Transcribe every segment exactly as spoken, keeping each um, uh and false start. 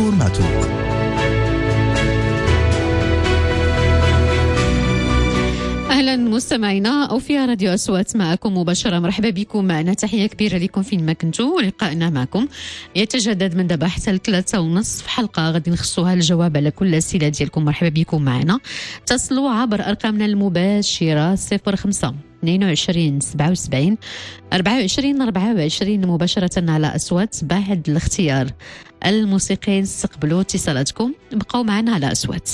دكتور معتوق. أهلا مستمعينا أو في راديو أصوات، معكم مباشرة. مرحبا بكم معنا، تحية كبيرة لكم فين ما كنتوا. ولقائنا معكم يتجدد من دابا حتى الثلاثة ونصف حلقة غادي نخصوها الجواب على كل الأسئلة ديالكم. مرحبا بكم معنا، اتصلوا عبر أرقامنا المباشرة صفر خمسة اثنين وعشرين سبعة وسبعين أربعة وعشرين أربعة وعشرين مباشرة على أصوات. بعد الاختيار الموسيقي نستقبلوا اتصالاتكم، بقوا معنا على أصوات.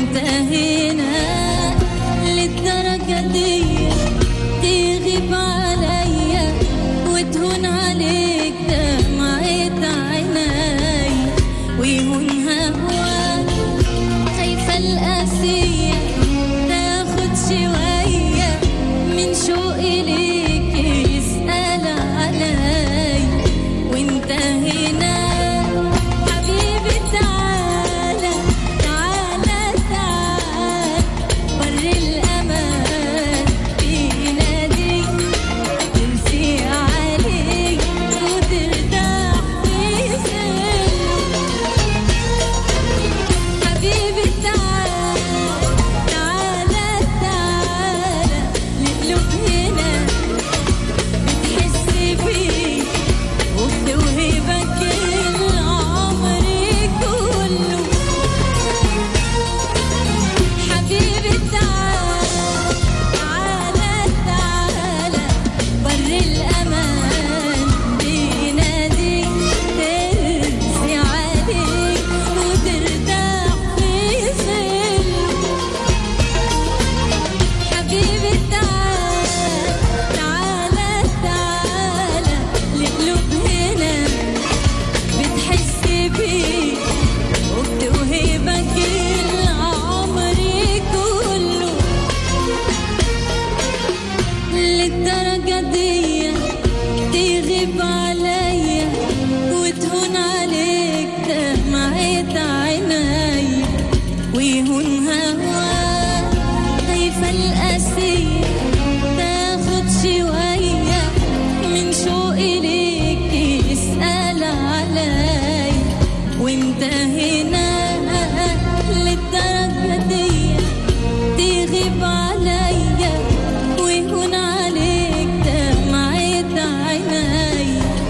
وانتهينا للدرجة دي تغيب عليا وتهون عليك دمعة عيناي ويهون هواك خايفة القاسية تاخد شوية من شوقي ليك يسأل علي وانتهينا حبيبي تعالى تعالى تعالى بر الأمان بيناديك تمسي عليك وترتاح في سرك حبيبي تعالى تعالى تعالى نقلب هنا بتحس فيه وبتوهبك العمر كله حبيبي تعالى تعالى تعالى بر الأمان بيناديك ترسي عليك وترتاح في سرك حبيبي تعالى تعالى تعالى القلوب هنا بتحس بيه وبتوهبك العمر كله للدرجة دي تغيب عليا وتهون عليك دمعة عيناي ويهون هواك خايفة القاسية تاخد شوية من شوقي ليك يسأل علي وانتهينا للدرجة دي تغيب عليا ويهون عليك دمعة عيناي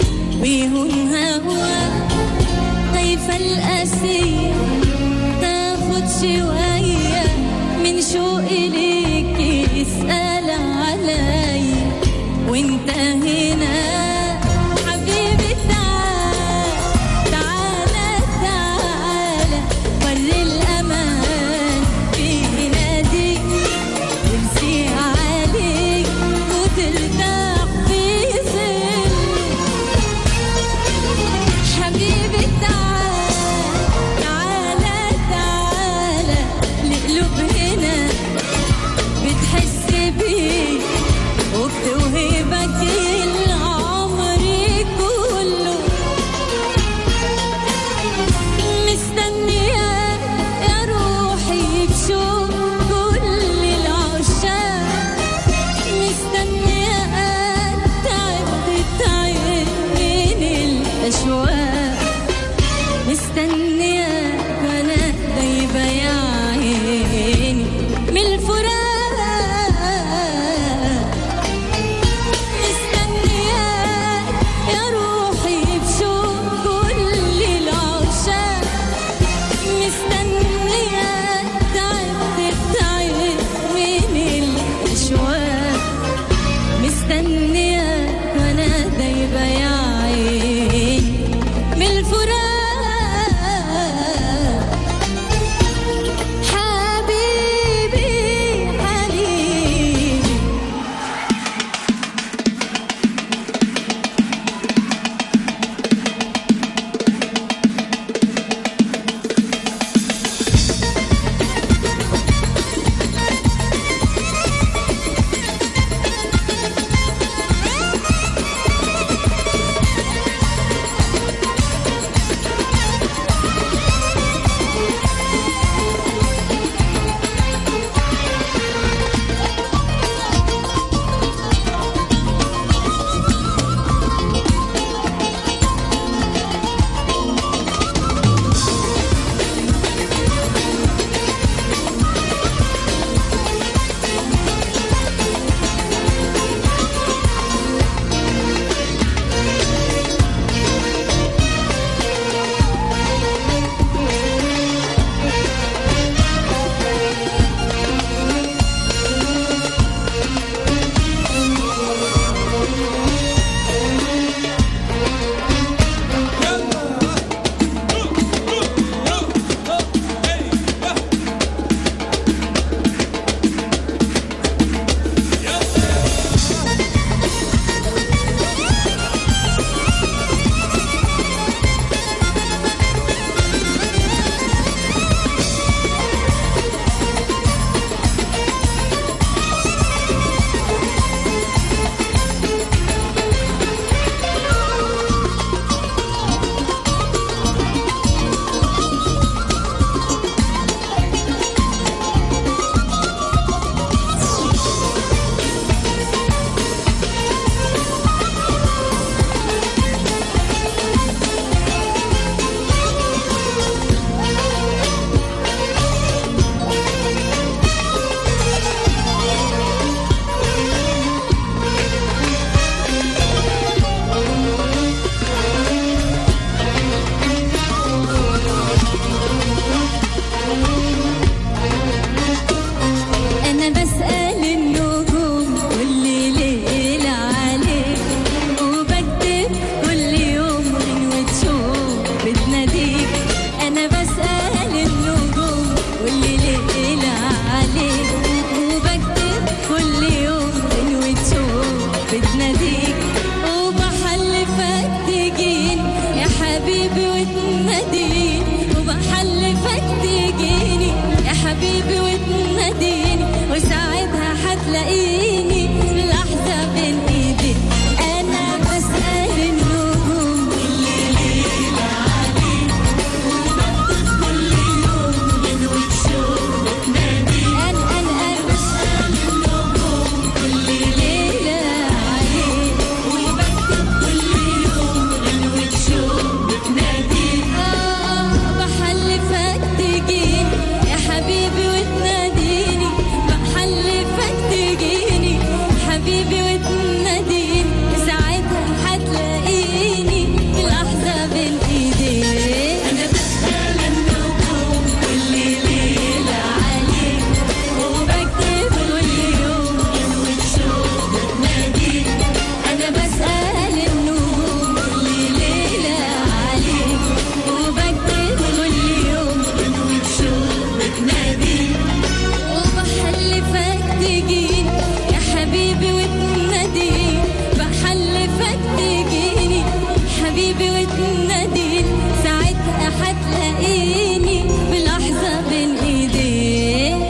حتلاقيني لحظة بين ايدي انا بسأل النجوم كل ليلة عليك وبكتب كل يوم غنوة شوق بتنادي انا انا انا بسأل النجوم كل ليلة عليك وبكتب كل يوم غنوة شوق بتنادي اه بحلفك تجيني يا حبيبي وتناديني بحلفك تجيني حبيبي وتناديني ساعتها حتلاقيني لحظة بين ايديك انا بسأل النجوم كل ليلة عليك وبكتب كل يوم غنوة شوق بتناديك انا بسأل النجوم كل ليلة عليك وبكتب كل يوم غنوة شوق بتناديك وبحلفك تجيني يا حبيبي وتناديني بحلفك تجيني حبيبي وتناديني ساعتها حتلاقيني بلحظة بين ايديك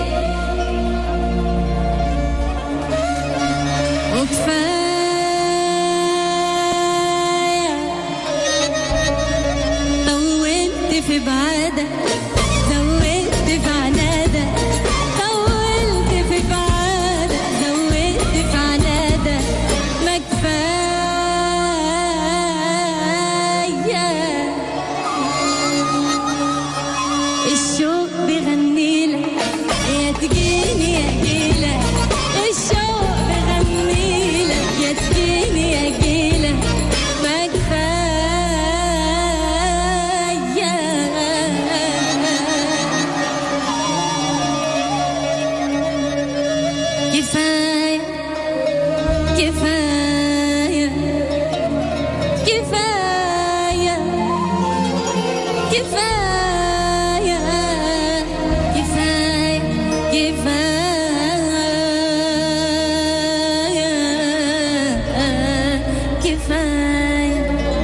وكفاية طولت في بعادك زودت في عنادك طولت في بعادك زودت في عنادك ما كفاية الشوق بيغنيلك يا تجيني يا جيلك الشوق بيغنيلك يا تجيني يا جيلك ما كفاية كفاية كفاية كفاية كفاية كفاية كفاية كفاية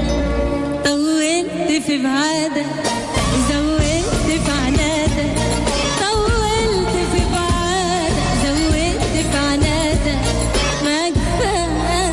طولت في بعادك زودت في عنادك طولت في بعادك زودت في عنادك ما كفاية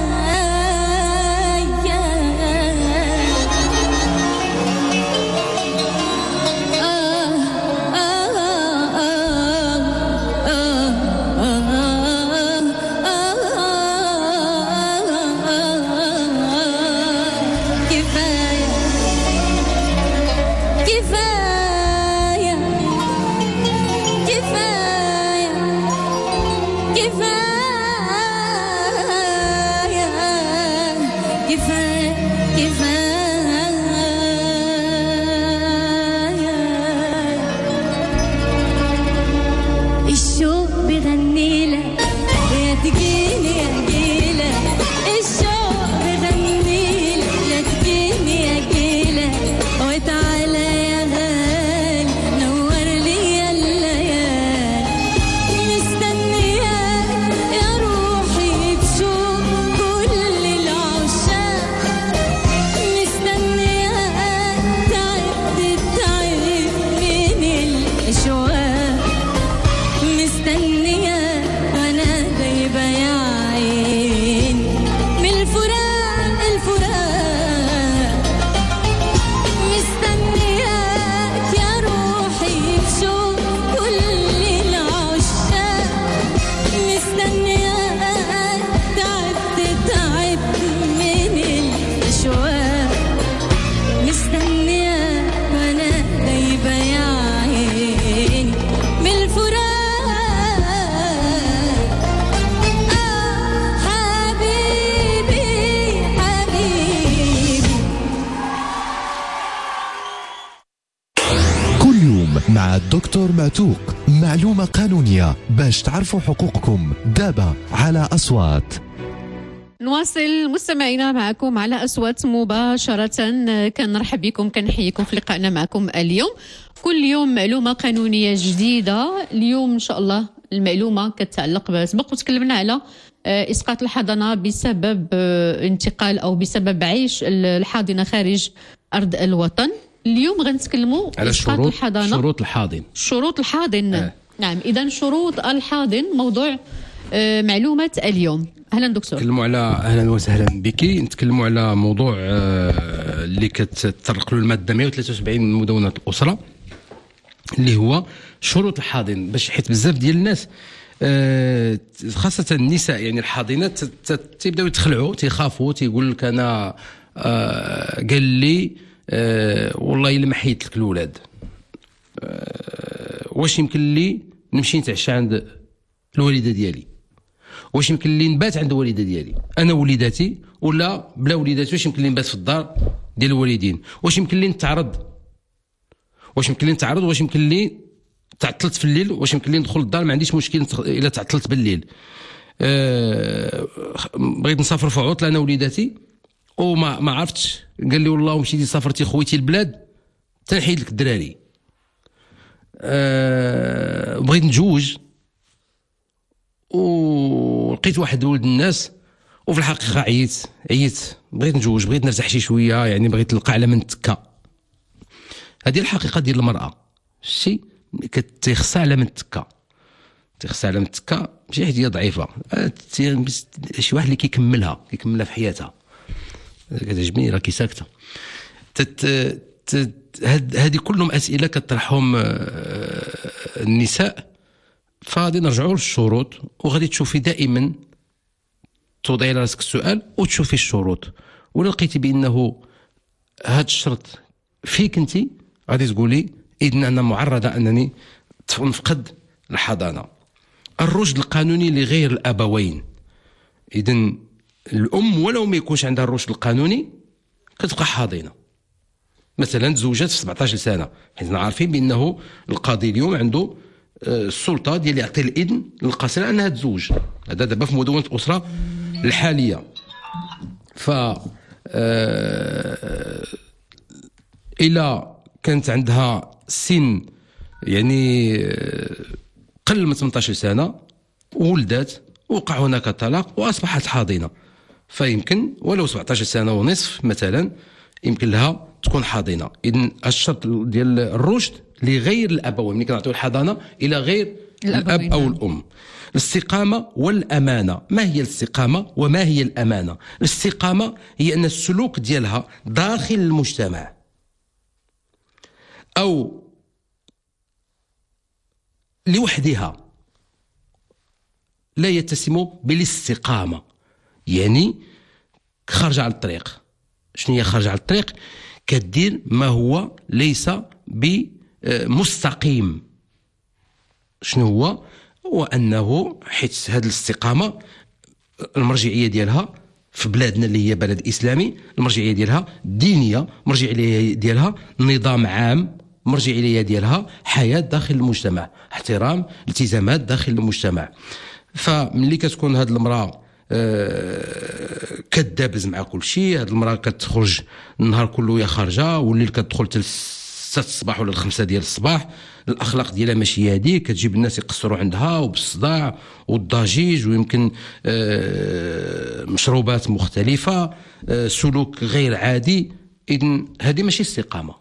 مع الدكتور معتوق، معلومة قانونية باش تعرفوا حقوقكم دابا على أصوات. نواصل مستمعينا معكم على أصوات مباشرة. كنرحب بكم، كنحييكم في لقائنا معكم اليوم. كل يوم معلومة قانونية جديدة. اليوم إن شاء الله المعلومة كتتعلق بسبق وتكلمنا على إسقاط الحضانة بسبب انتقال أو بسبب عيش الحاضنة خارج أرض الوطن. اليوم غنتكلموا على إسقاط شروط الحضانة، شروط الحاضن شروط الحاضن. آه. نعم، إذا شروط الحاضن موضوع آه معلومة اليوم. أهلا دكتور. نتكلموا على أهلا وسهلا بك. نتكلموا على موضوع آه اللي كتطرق له المادة مئة وثلاثة وسبعين من مدونة الأسرة، اللي هو شروط الحاضن. باش حيت بزاف ديال الناس آه خاصة النساء يعني الحاضنات تيبداو يتخلعوا، تيخافوا، تيقول لك أنا آه قال لي آه والله إلا ما حيدت لك الأولاد، آه واش يمكن لي نمشي نتعشى عند الوالده ديالي، واش يمكن لي نبات عند الوالده ديالي انا وليداتي، ولا بلا وليداتي واش يمكن لي نبات في الدار ديال الوالدين، واش يمكن لي نتعرض، واش يمكن لي نتعرض واش يمكن لي تعطلت في الليل، واش يمكن لي ندخل الدار ما عنديش مشكل الا تعطلت بالليل. أه بغيت نسافر في عطله انا وليداتي وما ما عرفتش، قال لي والله مشيتي سافرتي خويتي البلاد تنحيد لك الدراري. أه بغيت نتزوج ولقيت واحد ولد الناس وفي الحقيقه عييت عييت بغيت نتزوج، بغيت نرتاح شي شويه، يعني بغيت نلقى على من تكا. هذه الحقيقه ديال المراه، شتي كتخصى على من تكا، تخصى على من تكا ماشي حيت هي ضعيفه، شي واحد اللي كيكملها كيكملها في حياتها. كتعجبني راه كي ساكته. هذه كلهم اسئله كطرحهم النساء. فغادي نرجعوا للشروط، وغادي تشوفي دائما توضعي لراسك السؤال وتشوفي الشروط، ولا لقيتي بانه هذا الشرط فيك انت غادي تقولي اذن انا معرضه انني نفقد الحضانه. الرشد القانوني لغير الابوين، اذن الام ولو ما يكونش عندها الرشد القانوني كتبقى حاضنه. مثلا تزوجت في سبعطاش سنه، حيت عارفين بانه القاضي اليوم عنده السلطه ديال يعطي الاذن للقاصره انها تزوج. هذا دابا في مدونه الاسره الحاليه. ف آه... الى كانت عندها سن يعني قل من ثمانطاش سنه وولدت وقع هناك طلاق واصبحت حاضنه، فيمكن ولو سبعطاش سنه ونصف مثلا يمكن لها تكون حاضنه. اذن الشرط ديال الرشد لغير الابوين، ملي كنعطيو الحضانه الى غير الاب او الام. الاستقامه والامانه. ما هي الاستقامه وما هي الامانه؟ الاستقامه هي ان السلوك ديالها داخل المجتمع او لوحدها لا يتسم بالاستقامه، يعني خارجه على الطريق. شنو هي خارجه على الطريق؟ كدير ما هو ليس بمستقيم. شنو هو؟ هو انه حيت هذه الاستقامه المرجعيه ديالها في بلادنا اللي هي بلد اسلامي، المرجعيه ديالها دينيه، مرجعيه ديالها نظام عام، مرجعيه ديالها حياه داخل المجتمع، احترام التزامات داخل المجتمع. فملي كتكون هذه المراه أه كدابز مع كل شيء، هذه المراه كتخرج النهار كله يا خارجه والليل كتدخل حتى ستة الصباح ولا الخمسة ديال الصباح، الاخلاق ديالها ماشي هذيك، كتجيب الناس يقصروا عندها وبالصداع والضجيج، ويمكن أه مشروبات مختلفه، أه سلوك غير عادي. اذن هذه ماشي استقامه.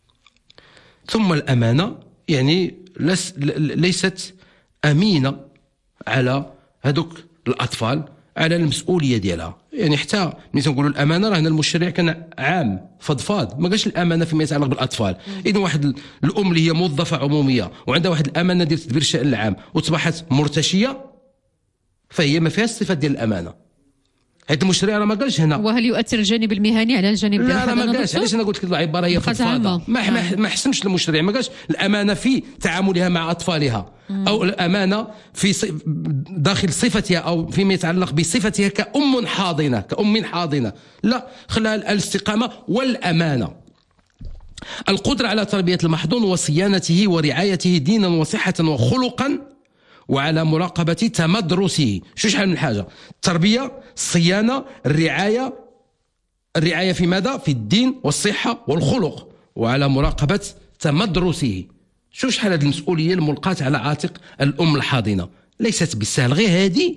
ثم الامانه يعني لس ليست امينه على هذوك الاطفال، على المسؤوليه ديالها. يعني حتى ملي تنقولوا الامانه راه هنا المشرع كان عام فضفاض، ما قالش الامانه فيما يتعلق بالاطفال. اذا واحد الام اللي هي موظفه عموميه وعندها واحد الامانه ديال تدبير الشان العام وتصبحت مرتشيه، فهي ما فيهاش الصفات ديال الامانه. هذا المشرع راه ما قالش هنا. وهل يؤثر الجانب المهني على الجانب ديال الحضانه؟ لا، ما قالش. علاش انا قلت لك العباره هي فضفاضه، ما ما حسنش المشرع، ما قالش الامانه في تعاملها مع اطفالها او الامانه في داخل صفتها او فيما يتعلق بصفتها كأم حاضنه كأم حاضنه. لا، خلاها الاستقامه والامانه. القدره على تربيه المحظون وصيانته ورعايته دينا وصحه وخلقا، وعلى مراقبة تمدرسه. شو شحال من حاجة؟ التربية، الصيانة، الرعاية. الرعاية في ماذا؟ في الدين والصحة والخلق، وعلى مراقبة تمدرسه. شو شحال هذه المسؤولية الملقاة على عاتق الأم الحاضنة؟ ليست بالسهل. غير هذه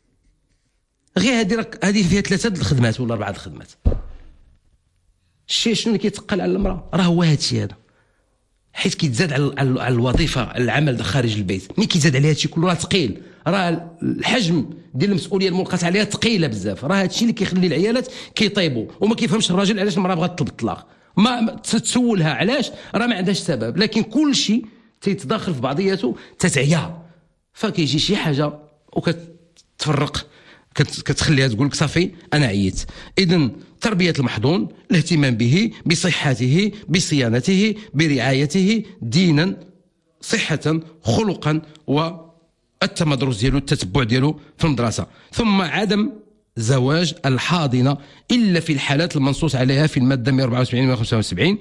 غير هذه هذه فيها ثلاثة الخدمات ولا أربعة الخدمات. الشيء شنو اللي كيتقل على المرأة؟ راه هو هذا الشيء هذا، حيت كيتزاد على على الوظيفه، على العمل خارج البيت. ملي كيزاد عليها هادشي كله راه ثقيل، راه الحجم ديال المسؤوليه الملقاه عليها ثقيله بزاف. راه هادشي اللي كيخلي العيالات كيطيبوا وما كيفهمش الراجل علاش المراه بغات تطلب الطلاق. ما تسولها علاش، راه ما عندهاش سبب، لكن كل شيء تيتداخل في بعضياته تتعيا، فكيجي شي حاجه وكتفرق كتخليها تقول لك صافي انا عييت. اذا تربيه المحظون، الاهتمام به، بصحته، بصيانته، برعايته دينا، صحه، خلقا، والتمدرس ديالو، التتبع ديالو في المدرسه. ثم عدم زواج الحاضنه الا في الحالات المنصوص عليها في الماده مئة وأربعة وسبعين وخمسة وسبعين.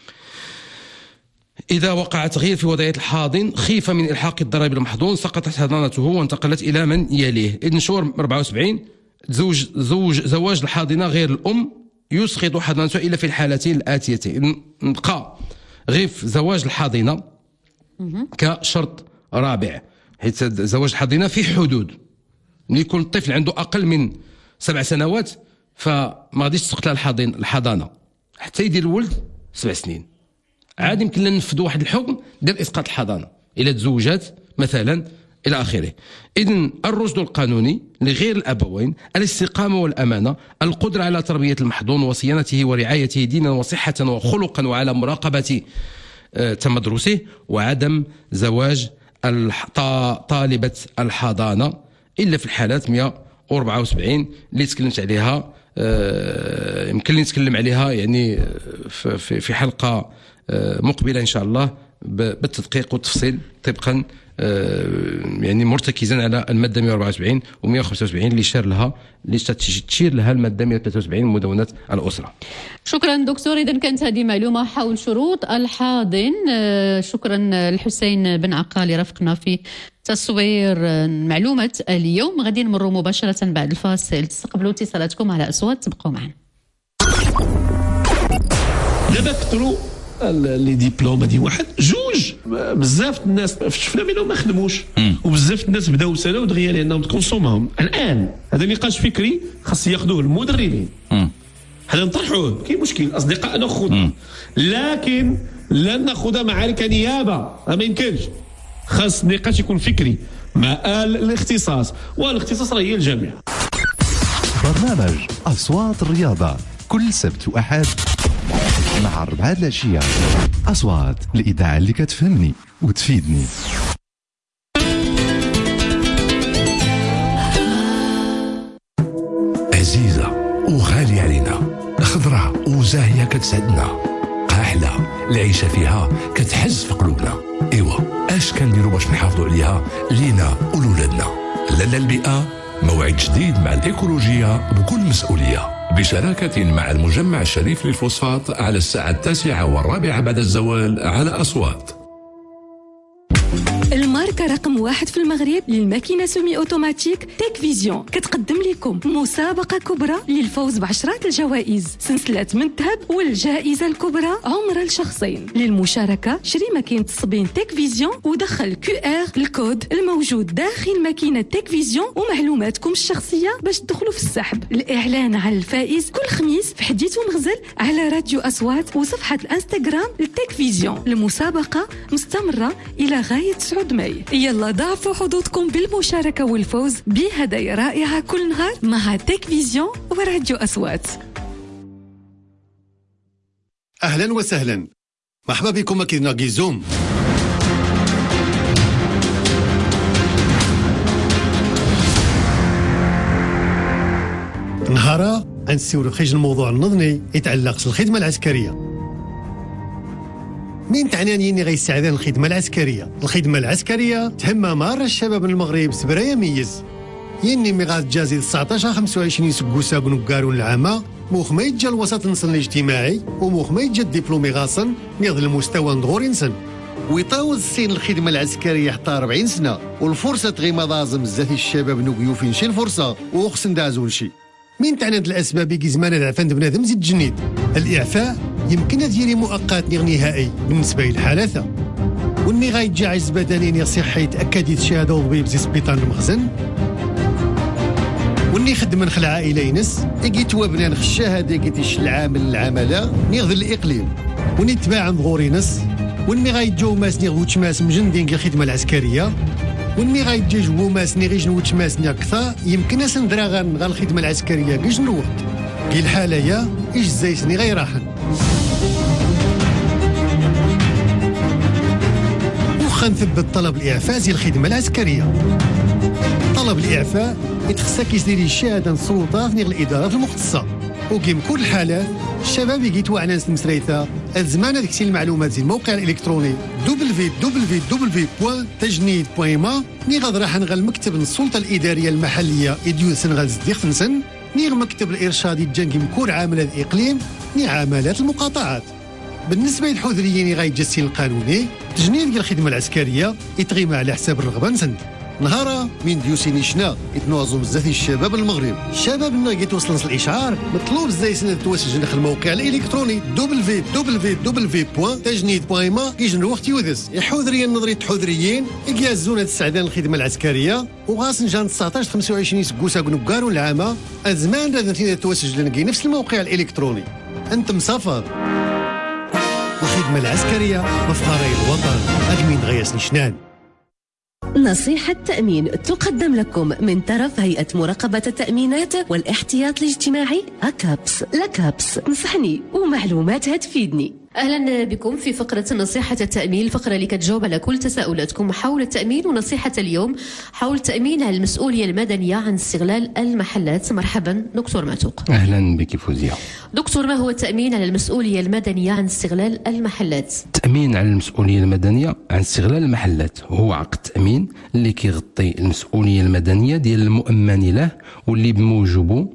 إذا وقع تغيير في وضعية الحاضن خيف من إلحاق الضرر بالمحظون سقطت حضانته وانتقلت إلى من يليه. إذن شهر أربعة وسبعين زوج زوج زواج الحاضنة غير الأم يسقط حضانته إلا في الحالتين الآتيتين. نبقى غير في زواج الحاضنة كشرط رابع، حيث زواج الحاضنة في حدود ملي يكون الطفل عنده أقل من سبع سنوات فما غاديش تسقط الحاضن الحضانة حتى يدير الولد سبع سنين. عاد يمكن لنا ننفذوا واحد الحكم ديال اسقاط الحضانه الى تزوجات مثلا الى اخره. اذن الرشد القانوني لغير الابوين، الاستقامه والامانه، القدره على تربيه المحظون وصيانته ورعايته دينا وصحه وخلقا وعلى مراقبه تمدرسه، وعدم زواج طالبه الحضانه الا في الحالات مئة وأربعة وسبعين اللي تكلمت عليها. يمكن لي نتكلم عليها يعني في في حلقه مقبله ان شاء الله بالتدقيق والتفصيل طبقا يعني مرتكزا على الماده مئة وأربعة وسبعين و مئة وخمسة وسبعين اللي شار لها اللي تشير لها الماده مئة وثلاثة وسبعين من مدونات الاسره. شكرا دكتور. اذا كانت هذه معلومه حول شروط الحاضن. شكرا الحسين بن عقالي رافقنا في تصوير معلومه اليوم. غادي نمروا مباشره بعد الفاصل. تستقبلوا اتصالاتكم على اصوات، تبقوا معنا. دابا كثروا لي ديبلوم هذه واحد جوج بزاف الناس شفنا منهم ما خدموش وبزاف الناس بداو سالوا دغيا لانهم تكونسومهم. الان هذا نقاش فكري خاص ياخذوه المدربين، هذا نطرحوه كاين مشكل اصدقاء ناخذ، لكن لن ناخذها معارك نيابه، ما يمكنش. خاص النقاش يكون فكري مع الاختصاص، والاختصاص راه هي الجامعه. برنامج اصوات الرياضه كل سبت واحد مع ربعة العشية. أصوات الإذاعة اللي كتفهمني وتفيدني. عزيزة وغالية علينا، خضرة وزاهية كتسعدنا، قاحلة العيشة فيها كتحز في قلوبنا. إيوا اش كنديروا باش نحافظوا عليها لينا ولولادنا؟ لالا البيئة موعد جديد مع الإيكولوجية بكل مسؤولية، بشراكة مع المجمع الشريف للفوسفات على الساعة التاسعة والرابعة بعد الزوال على أصوات. الماركة رقم واحد في المغرب للماكينة سومي أوتوماتيك تيك فيزيون كتقدم لكم مسابقة كبرى للفوز بعشرات الجوائز، سلسلة من الذهب والجائزة الكبرى عمر لشخصين. للمشاركة شري ماكينة الصبين تيك فيزيون ودخل كيو ار الكود الموجود داخل ماكينة تيك فيزيون ومعلوماتكم الشخصية باش تدخلوا في السحب. الإعلان على الفائز كل خميس في حديث ومغزل على راديو أصوات وصفحة الانستغرام لتيك فيزيون. المسابقة مستمرة إلى غاية تسعة ماي. يلا ضاعفوا حظوظكم بالمشاركة والفوز بهدايا رائعة كل نهار مع تيك فيزيون وراديو أصوات. أهلا وسهلا، مرحبا بكم ماكينة كيزوم. نهارا غنسولو خيج الموضوع النظمي يتعلق بالخدمة العسكرية. مين تعناني اني غيساعدان الخدمه العسكريه؟ الخدمه العسكريه تهم مار الشباب من المغرب سبرايا ميز يني ميغاد جازي تسعطاش خمسة وعشرين سكوسا بنكارون العامه موخ ما يتجا الوسط نصن الاجتماعي وموخ ما يتجا الدبلومي غاصن نيض المستوى نضغور نسن ويطاوز السن الخدمه العسكريه حتى أربعين سنه والفرصه تغيما ضازم بزاف الشباب نوقيو فين شي الفرصه وخصن دازون شي. مين تعناد الاسباب كي زمان العفان بنادم زيد جنيد؟ الاعفاء يمكن ديري مؤقت غير نهائي بالنسبه للحالة، والني غايتجا عجز بدني صحي يتاكد يتشاهد طبيب زي سبيطار المخزن، والني خدم من خلع عائله ينس اكيت وابنان الشهاده كيتش العامل العماله نيغذ الاقليم، والني تباع نغوري نس، والني غايتجاو ماس نيغ وتشماس مجندين الخدمه العسكريه، وني غايتجي جوو ماسني غي جنوت ماسني كثا يمكن اسندرا غان غا الخدمه العسكريه كي جنوت كي الحاليا ايش زيتني غير راحن وخا نثبت طلب الاعفاء ديال الخدمه العسكريه. طلب الاعفاء يتخصك يسير الشهاده السلطات نيغ الادارات المختصه وكيم كل الحالات الشباب يجيتوا على ناس المسريثه الزمان هذيك المعلومات ديال الموقع الالكتروني دبليو دبليو دبليو بوان تجنيد بوان ما ني غاد راح نغا المكتب السلطه الاداريه المحليه اديو سنغال زديق سنسن ني مكتب الارشادي الجنكي مكور عاملات الاقليم ني عاملات المقاطعات. بالنسبه للحذريين غايتجسي القانوني تجنيد ديال الخدمه العسكريه يتغيم على حساب الرغبه نسند نهارا من ديوسيني شنا يتنوازو بزاف الشباب المغرب الشباب اللي يتوصل الاشعار مطلوب زي سنه توسج داخل الموقع الالكتروني دبليو دبليو دبليو بوان تجنيد بوان ما كيجن وقت يودس يحوذريين نظريه حذريين يجازون هذا السعدان الخدمه العسكريه وغاس نجان تسعطاش خمسة وعشرين سكوسا كنوكارو العامه الزمان هذا توسج لنا نفس الموقع الالكتروني انت مسافر الخدمه العسكريه مفخري الوطن ادمين غياس نشنان. نصيحة تأمين تقدم لكم من طرف هيئة مراقبة التأمينات والاحتياط الاجتماعي أكابس. لكابس نصحني ومعلومات هتفيدني. أهلا بكم في فقرة نصيحة التأمين، الفقرة اللي كتجاوب على كل تساؤلاتكم حول التأمين. ونصيحة اليوم حول التأمين على المسؤولية المدنية عن استغلال المحلات. مرحبا دكتور معتوق. أهلا بك فوزية. دكتور، ما هو التأمين على المسؤولية المدنية عن استغلال المحلات؟ التأمين على المسؤولية المدنية عن استغلال المحلات هو عقد تأمين اللي كيغطي المسؤولية المدنية ديال المؤمن له واللي بموجبه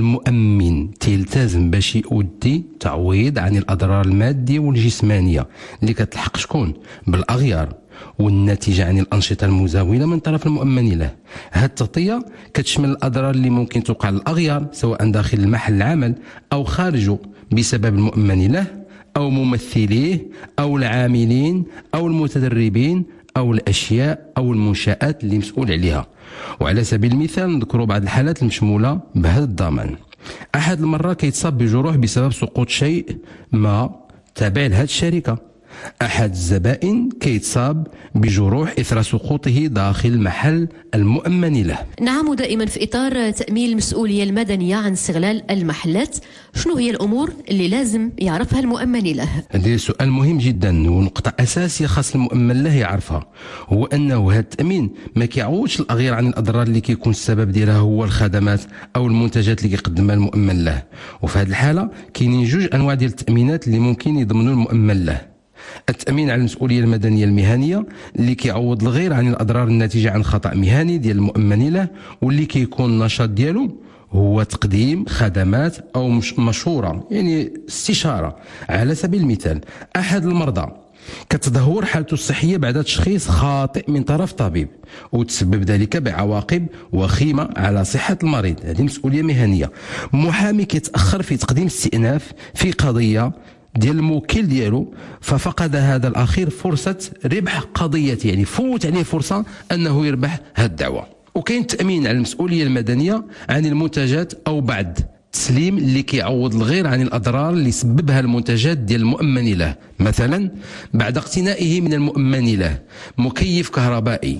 المؤمن تيلتزم باش يؤدي تعويض عن الأضرار المادية والجسمانية اللي كتلحق شكون بالأغيار والناتجة عن الأنشطة المزاولة من طرف المؤمن له. هذه التغطية كتشمل الأضرار اللي ممكن توقع للأغيار سواء داخل المحل العمل أو خارجه بسبب المؤمن له أو ممثليه أو العاملين أو المتدربين أو الأشياء أو المنشآت اللي مسؤول عليها. وعلى سبيل المثال نذكر بعض الحالات المشمولة بهذا الضمان. أحد المرات كيتصاب بجروح بسبب سقوط شيء ما تابع لهذه الشركة. أحد الزبائن كيتصاب بجروح إثر سقوطه داخل محل المؤمن له. نعم، ودائما في إطار تأمين المسؤولية المدنية عن استغلال المحلات، شنو هي الأمور اللي لازم يعرفها المؤمن له؟ هذا سؤال مهم جدا ونقطة أساسية خاص المؤمن له يعرفها، هو أنه هذا التأمين ما كيعوضش الأغيار عن الأضرار اللي كيكون السبب ديالها هو الخدمات أو المنتجات اللي كيقدمها المؤمن له. وفي هذه الحالة كاينين جوج أنواع ديال التأمينات اللي ممكن يضمنوا المؤمن له. التأمين على المسؤولية المدنية المهنية اللي كيعوض الغير عن الأضرار الناتجة عن خطأ مهني ديال المؤمن له واللي كيكون النشاط ديالو هو تقديم خدمات أو مشورة يعني استشارة. على سبيل المثال أحد المرضى كتدهور حالته الصحية بعد تشخيص خاطئ من طرف طبيب وتسبب ذلك بعواقب وخيمة على صحة المريض، هذه مسؤولية مهنية. محامي كيتأخر في تقديم استئناف في قضية ديال الموكل ديالو ففقد هذا الأخير فرصة ربح قضيته، يعني فوت عليه فرصة أنه يربح هذه الدعوة. وكاين التأمين على المسؤولية المدنية عن المنتجات أو بعد تسليم اللي كيعوض الغير عن الأضرار اللي سببها المنتجات ديال المؤمن له. مثلا بعد اقتنائه من المؤمن له مكيف كهربائي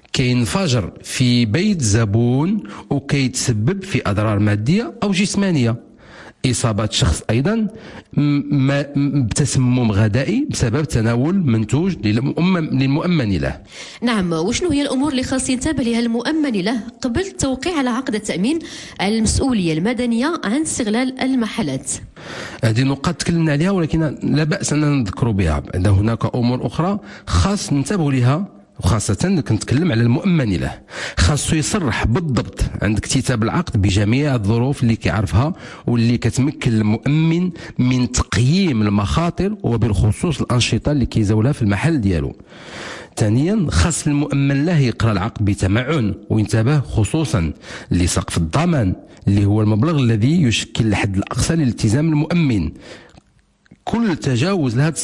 كينفجر في بيت زبون وكيتسبب في أضرار مادية أو جسمانية. إصابة شخص أيضا بتسمم غذائي بسبب تناول منتوج للمؤمن له. نعم، وشنو هي الأمور اللي خاص ينتبه لها المؤمن له قبل التوقيع على عقد التأمين على المسؤولية المدنية عن استغلال المحلات؟ هذه نقاط تكلمنا عليها ولكن لا بأس أن نذكر بها. هناك أمور أخرى خاص ننتبه لها وخاصة كنتكلم على المؤمن له. خاصو يصرح بالضبط عند اكتتاب العقد بجميع الظروف اللي كيعرفها واللي كتمكن المؤمن من تقييم المخاطر وبالخصوص الأنشطة اللي كيزاولها في المحل ديالو. ثانيا خاص المؤمن له يقرأ العقد بتمعن وينتبه خصوصا لسقف الضمان اللي هو المبلغ الذي يشكل الحد الأقصى للالتزام المؤمن. كل تجاوز لهذا السقف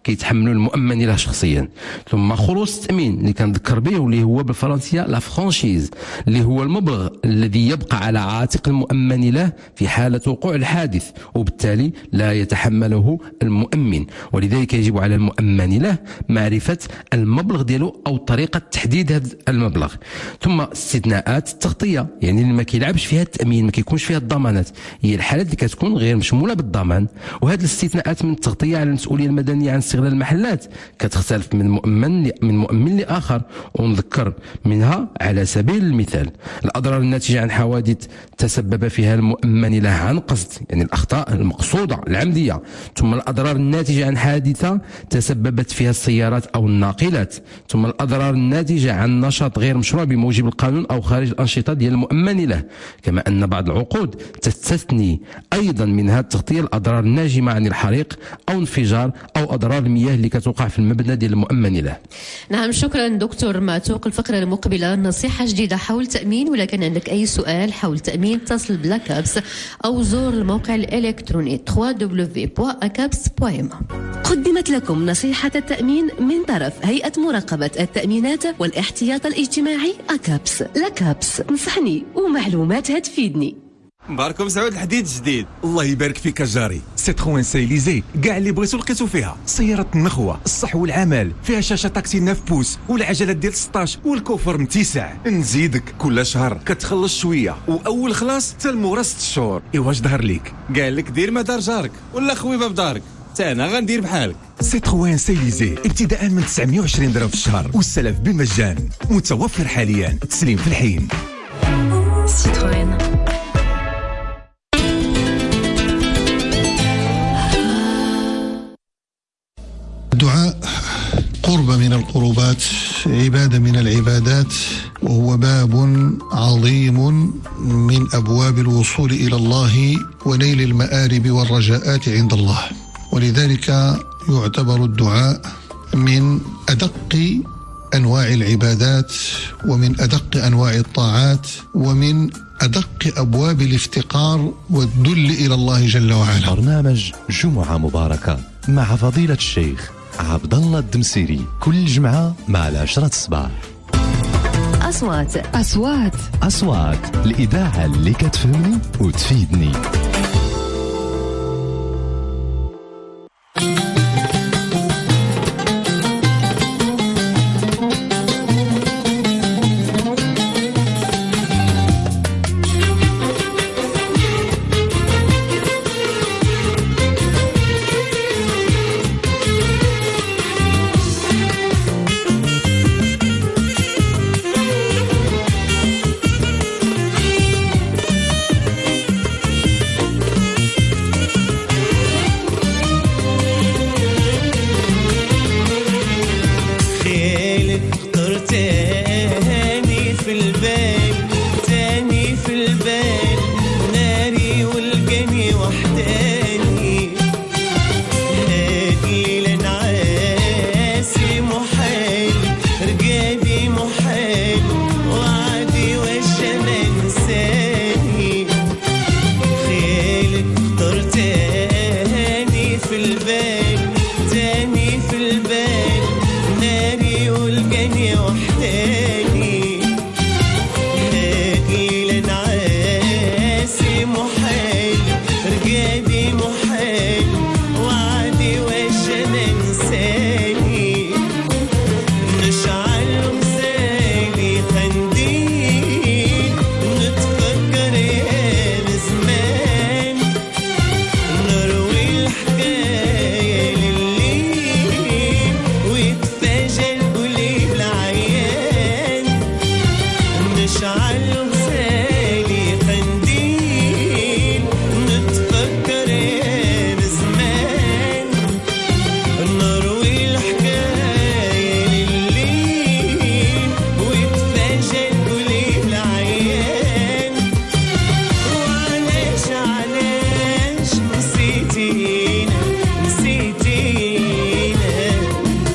كيتحملوا المؤمن له شخصيا. ثم خلوص التامين اللي كنذكر به واللي هو بالفرنسيه لا فرانشيز، اللي هو المبلغ الذي يبقى على عاتق المؤمن له في حاله وقوع الحادث، وبالتالي لا يتحمله المؤمن. ولذلك يجب على المؤمن له معرفه المبلغ ديالو او طريقه تحديد هذا المبلغ. ثم استثناءات التغطيه، يعني اللي ما كيلعبش فيها التامين، ما كيكونش فيها الضمانات، هي الحالات اللي كتكون غير مشموله بالضمان. وهذه الاستثناءات من التغطيه على المسؤوليه المدنيه عن استغلال المحلات كتختلف من مؤمن من مؤمن لاخر، ونذكر منها على سبيل المثال الاضرار الناتجه عن حوادث تسبب فيها المؤمن له عن قصد، يعني الاخطاء المقصوده العمديه. ثم الاضرار الناتجه عن حادثه تسببت فيها السيارات او الناقلات. ثم الاضرار الناتجه عن نشاط غير مشروع بموجب القانون او خارج الانشطه ديال المؤمن له. كما ان بعض العقود تستثني ايضا منها التغطيه الاضرار الناجمه عن الحريق او انفجار او اضرار المياه اللي كتوقع في المبنى ديال المؤمن له. نعم، شكرا دكتور معتوق. الفقره المقبله نصيحه جديده حول تامين، ولا كان عندك اي سؤال حول تامين اتصل بلاكابس او زور الموقع الالكتروني دبليو دبليو دبليو دوت اكابس دوت ام. قدمت لكم نصيحة التأمين من طرف هيئة مراقبة التأمينات والاحتياط الاجتماعي أكابس. لكابس نصحني ومعلوماتها تفيدني. مباركم سعود الحديد الجديد. الله يبارك فيك جاري. سيتروين سيليزي كاع اللي بغيتو لقيتو فيها. سيارة النخوة، الصح والعمل، فيها شاشة طاكسي تسعة بوس والعجلات ديال ستطاش والكوفر متسع. نزيدك كل شهر كتخلص شوية وأول خلاص حتى المورا ست شهور. إيوا اش ظهر ليك؟ قال لك دير ما دار جارك ولا خويبه بدارك، حتى انا غندير بحالك. سيتروين سيليزي ابتداء من تسعمية وعشرين درهم في الشهر والسلف بالمجان، متوفر حاليا، تسليم في الحين. سيتروين. الدعاء قربة من القربات، عبادة من العبادات، وهو باب عظيم من أبواب الوصول إلى الله ونيل المآرب والرجاءات عند الله. ولذلك يعتبر الدعاء من أدق أنواع العبادات ومن أدق أنواع الطاعات ومن أدق أبواب الافتقار والذل إلى الله جل وعلا. برنامج جمعة مباركة مع فضيلة الشيخ عبد الله الدمسيري كل جمعة مع العشرة الصباح. أصوات أصوات أصوات الإذاعة اللي كتفهمني وتفيدني.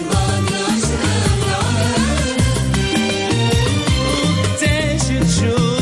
شو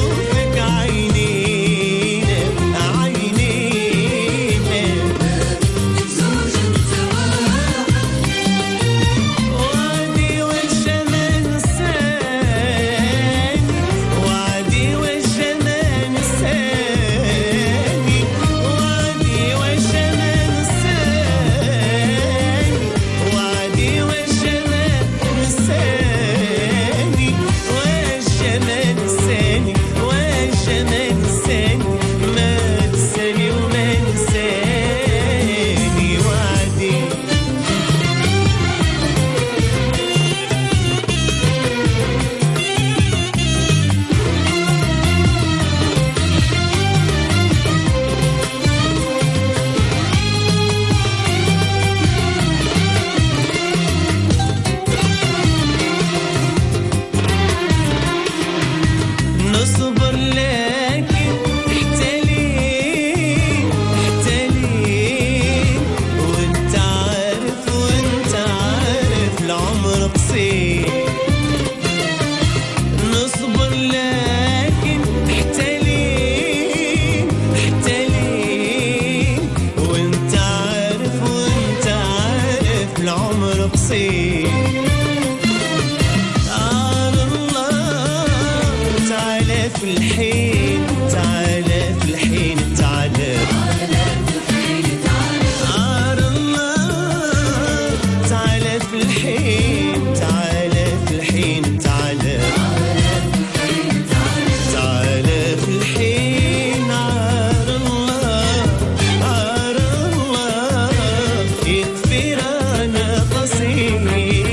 تعالى في الحين تعالى في الحين تعالى عار الله تعالى في الحين تعالى في الحين تعالى تعالى في الحين عار الله عار الله يكفي رانا قصيد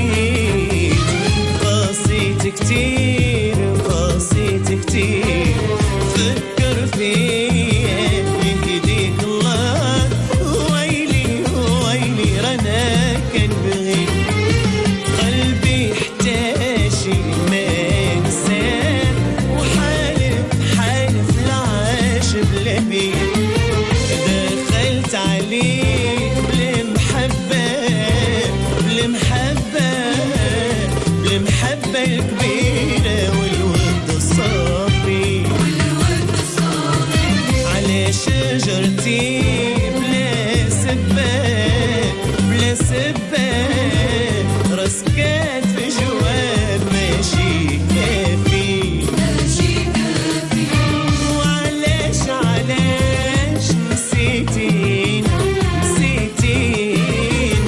قصيد كتير قصيد كتير فكر فيا يهديك الله ويلي ويلي رانا كنبغي قلبي احتاجي ما نساه وحالف حالف العاش بلا بيه دخلت عليه بالمحبة بالمحبة بالمحبة الكبيرة والود الصافي على شجرتي بلا سبة بلا سبة رسكات في جواب ماشي كافي وعلاش علاش نسيتين نسيتين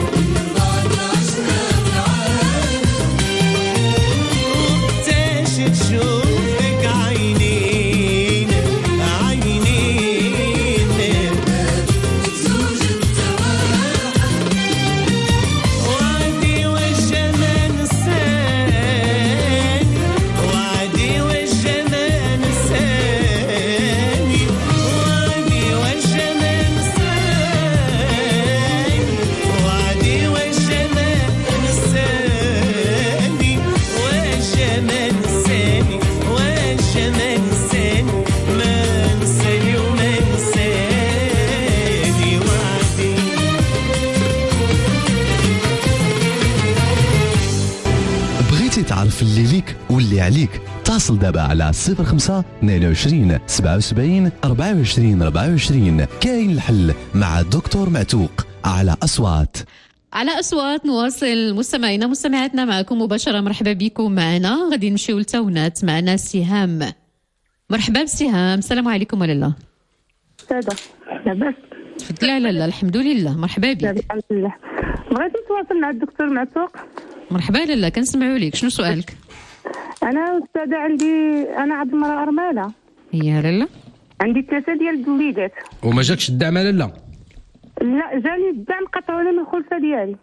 وقتاش تشوفك عينين عينين وعدي والجمال نساني وعدي والجمال نساني وعدي والجمال نساني وعدي والجمال نساني والجمال نساني والجمال نساني ما نساني وما نساني وعدي بغيتي تعرف اللي ليك واللي عليك اتصل دابا على صفر خمسة اثنين وعشرين سبعة وسبعين أربعة وعشرين أربعة وعشرين. كاين الحل مع الدكتور معتوق على أصوات. على أصوات نواصل مستمعينا مستمعاتنا معكم مباشرة. مرحبا بكم معنا. غادي نمشيو لتونات. معنا سهام. مرحبا بسهام. السلام عليكم ولا لا؟ استاذة لاباس؟ تفضلي. لا لا الحمد لله. مرحبا بك. الحمد لله. بغيت نتواصل مع الدكتور معتوق. مرحبا لالا كنسمعوا لك. شنو سؤالك؟ انا استاذة عندي انا عبد المرأة ارملة. يا لالا عندي ثلاثة ديال الوليدات. وما جاكش الدعم لا لا؟ لا جاني الدعم قطعوا لي من الخلفة ديالي.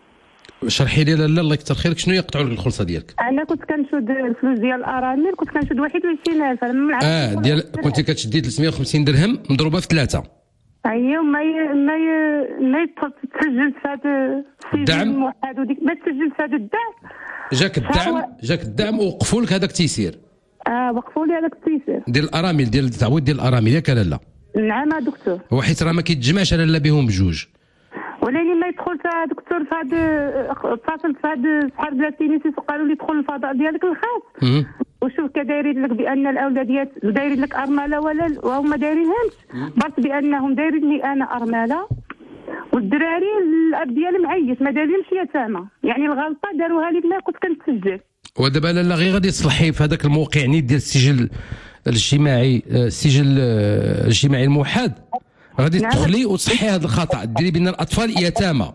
شرحي لي لالا الله يكثر خيرك شنو يقطعوا لك الخلصه ديالك؟ انا كنت كنشد الفلوس ديال الارامل كنت كنشد واحد وعشرين ألف. انا من اه ديال كنت كتشدي ثلاثمية وخمسين درهم مضروبه في ثلاثه. ايوا ما ي... ما ي... ما تسجل في هذا الدعم الموحد وديك ما تسجل في هذا الدعم. جاك الدعم جاك الدعم ووقفوا لك هذاك التيسير. اه وقفوا لي هذاك التيسير ديال الارامل ديال التعويض ديال الارامل ياك لالا؟ نعم دكتور. هو حيت راه ما كيتجمعش لالا بهم بجوج. ولكن ما يدخل دكتور في هذا اتصلت في هذا صحاب بلاتينيس قالوا لي دخل الفضاء ديالك الخاص وشوف كدايرين لك بان الاولاديات دايرين لك ارمله ولا وهم دايرينهمش. برت بانهم دايرين لي انا ارمله والدراري الاب ديالي معيط ما دايرينش يتامى. يعني الغلطه داروها لي بلا كنت كنتسجل. ودابا لالا غير غادي تصلحي في هذاك الموقع نيت ديال السجل الاجتماعي السجل الاجتماعي الموحد غادي تدخلي وتصحي هذا الخطا ديري بان الاطفال يتامى.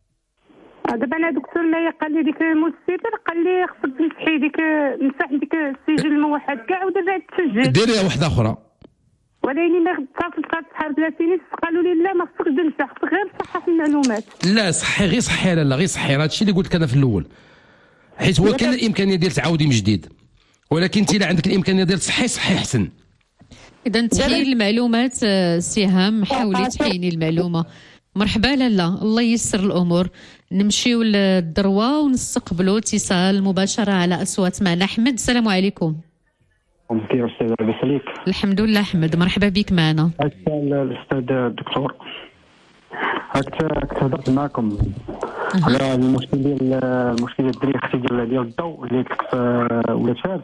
دابا انا دكتور ما قال لي ديك المستشفى قال لي خصك تمسحي ديك مسح ديك السجل الموحد كاع ورجعت تسجل ديريها واحده اخرى. ولكن ما اتصلت بقات صحاب بلاتينيس قالوا لي لا ما خصكش تمسح خصك غير تصحح المعلومات. لا صحي غير صحي لالا غير صحي. هذا الشيء اللي قلت لك انا في الاول حيت هو كان الامكانيه ديال تعاودي من جديد ولكن انت الا عندك الامكانيه ديال تصحي صحي احسن. اذا تحيين المعلومات سهام حاولي تحييني المعلومه. مرحبا لالا الله ييسر الامور. نمشيو للدروه ونستقبلوا اتصال مباشره على اصوات معنا. احمد السلام عليكم. كيف استاذ لاباس عليك؟ الحمد لله احمد مرحبا بك معنا. الاستاذ الدكتور كنت هضرت معكم على المشكل ديال المشكل ديال الدري اختي ديال ديال الضوء اللي في ولاد فاس.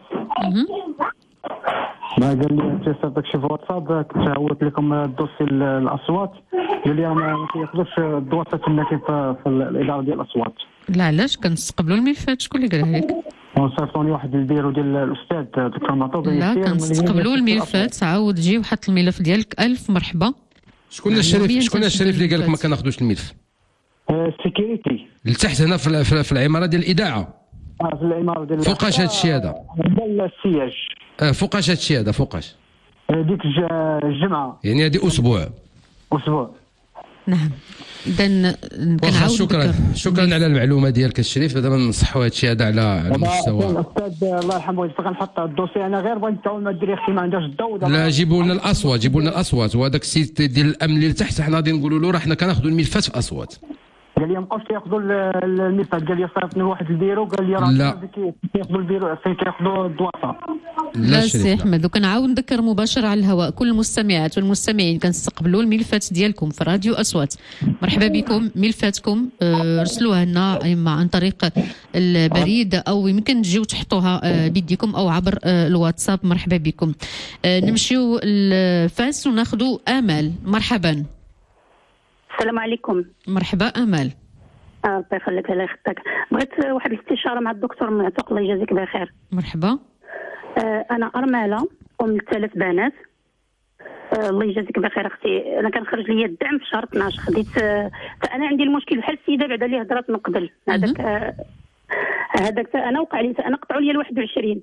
ما قال لي اتصل داكشي في واتساب كنت عاودت لكم الدوسي الاصوات قال لي ما كياخذوش الدواسه تما كيف في الاداره ديال الاصوات. لا علاش كنستقبلوا الملفات؟ شكون اللي قالها لك؟ وصيفطوني واحد البيرو ديال الاستاذ دكتور معطوق. لا كنستقبلوا الملفات، عاود جي وحط الملف ديالك. الف مرحبا. شكون الشريف شكون الشريف اللي قال لك ما كناخذوش الملف؟ السيكيوريتي لتحت هنا في, في, في العماره ديال الاذاعه. اه في العماره ديال فوقاش هذا الشيء هذا؟ ديال السياج. اه فوقاش هذا الشيء هذا؟ فوقاش؟ ديك الجمعه يعني هذه اسبوع. اسبوع نعم. اذا كنعاود. شكرا شكرا على المعلومه ديالك الشريف. دابا نصحوا هذا الشيء هذا على على المستوى. الاستاذ الله يرحمه كنحط الدوسي انا غير بغيت نتعاون مع الدري اختي ما عندهاش الضوء. لا جيبوا لنا الاصوات جيبوا لنا الاصوات. وهذاك السيد ديال الامن اللي لتحت حنا غادي نقولوا له راه حنا كناخذوا الملفات في الاصوات. قال لي مابقاوش كياخذوا الملفات. قال لي صيفطني واحد البيرو قال لي راه كياخذوا البيرو كياخذوا الدواسه. لا سي احمد. وكنعاود نذكر مباشر على الهواء كل المستمعات والمستمعين كنستقبلوا الملفات ديالكم في راديو اصوات. مرحبا بكم. ملفاتكم ارسلوها لنا اما عن طريق البريد او يمكن تجيو تحطوها بيديكم او عبر الواتساب. مرحبا بكم. نمشيو لفاس وناخذوا امال. مرحبا. السلام عليكم. مرحبا امال. الله يخليك الله يخطيك. بغيت واحد الاستشاره مع الدكتور معتوق الله يجازيك بخير. مرحبا. آه انا ارمله ام ثلاث بنات. آه الله يجازيك بخير اختي. انا كنخرج ليا الدعم في شهر اثناش. خديت آه فانا عندي المشكل بحال السيده بعدا اللي هضرات من قبل. هذاك آه هذاك انا وقع لي انا قطعوا لي الواحد وعشرين.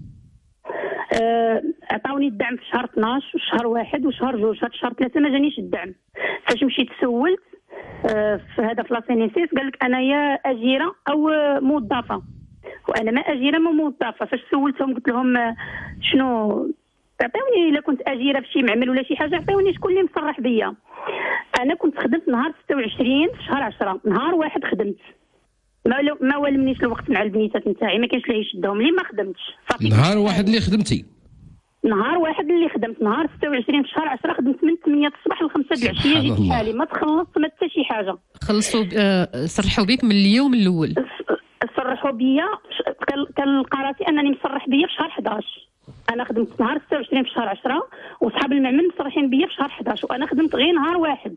عطاوني الدعم في شهر اثناش وشهر واحد وشهر جوج. هاد شهر ثلاثه ما جانيش الدعم. فاش مشيت سولت في هذا في لاسينيسيس قال لك انا يا اجيره او موظفه وانا ما اجيره ما موظفه. فاش سولتهم قلت لهم شنو عطيوني الا كنت اجيره في شي معمل ولا شي حاجه عطيوني شكون اللي مصرح بيا. انا كنت خدمت نهار ستة وعشرين في شهر عشرة. نهار واحد خدمت ما ما والمنيش الوقت مع البنيتات نتاعي ما كاينش اللي يشدهم لي ما خدمتش. نهار واحد اللي خدمتي؟ نهار واحد اللي خدمت نهار ستة وعشرين في شهر عشرة. خدمت من ثمانية الصباح ل خمسة د العشيه. جيت حالي ما تخلصت ما حتى شي حاجه. خلصوا آه صرحوا بك من اليوم الاول؟ صرحوا بيا كنلقى راسي انني مصرح بيا في شهر حداش. انا خدمت نهار ستة وعشرين في شهر عشرة وصحاب المعمل مصرحين بيا في شهر حداش وانا خدمت غير نهار واحد.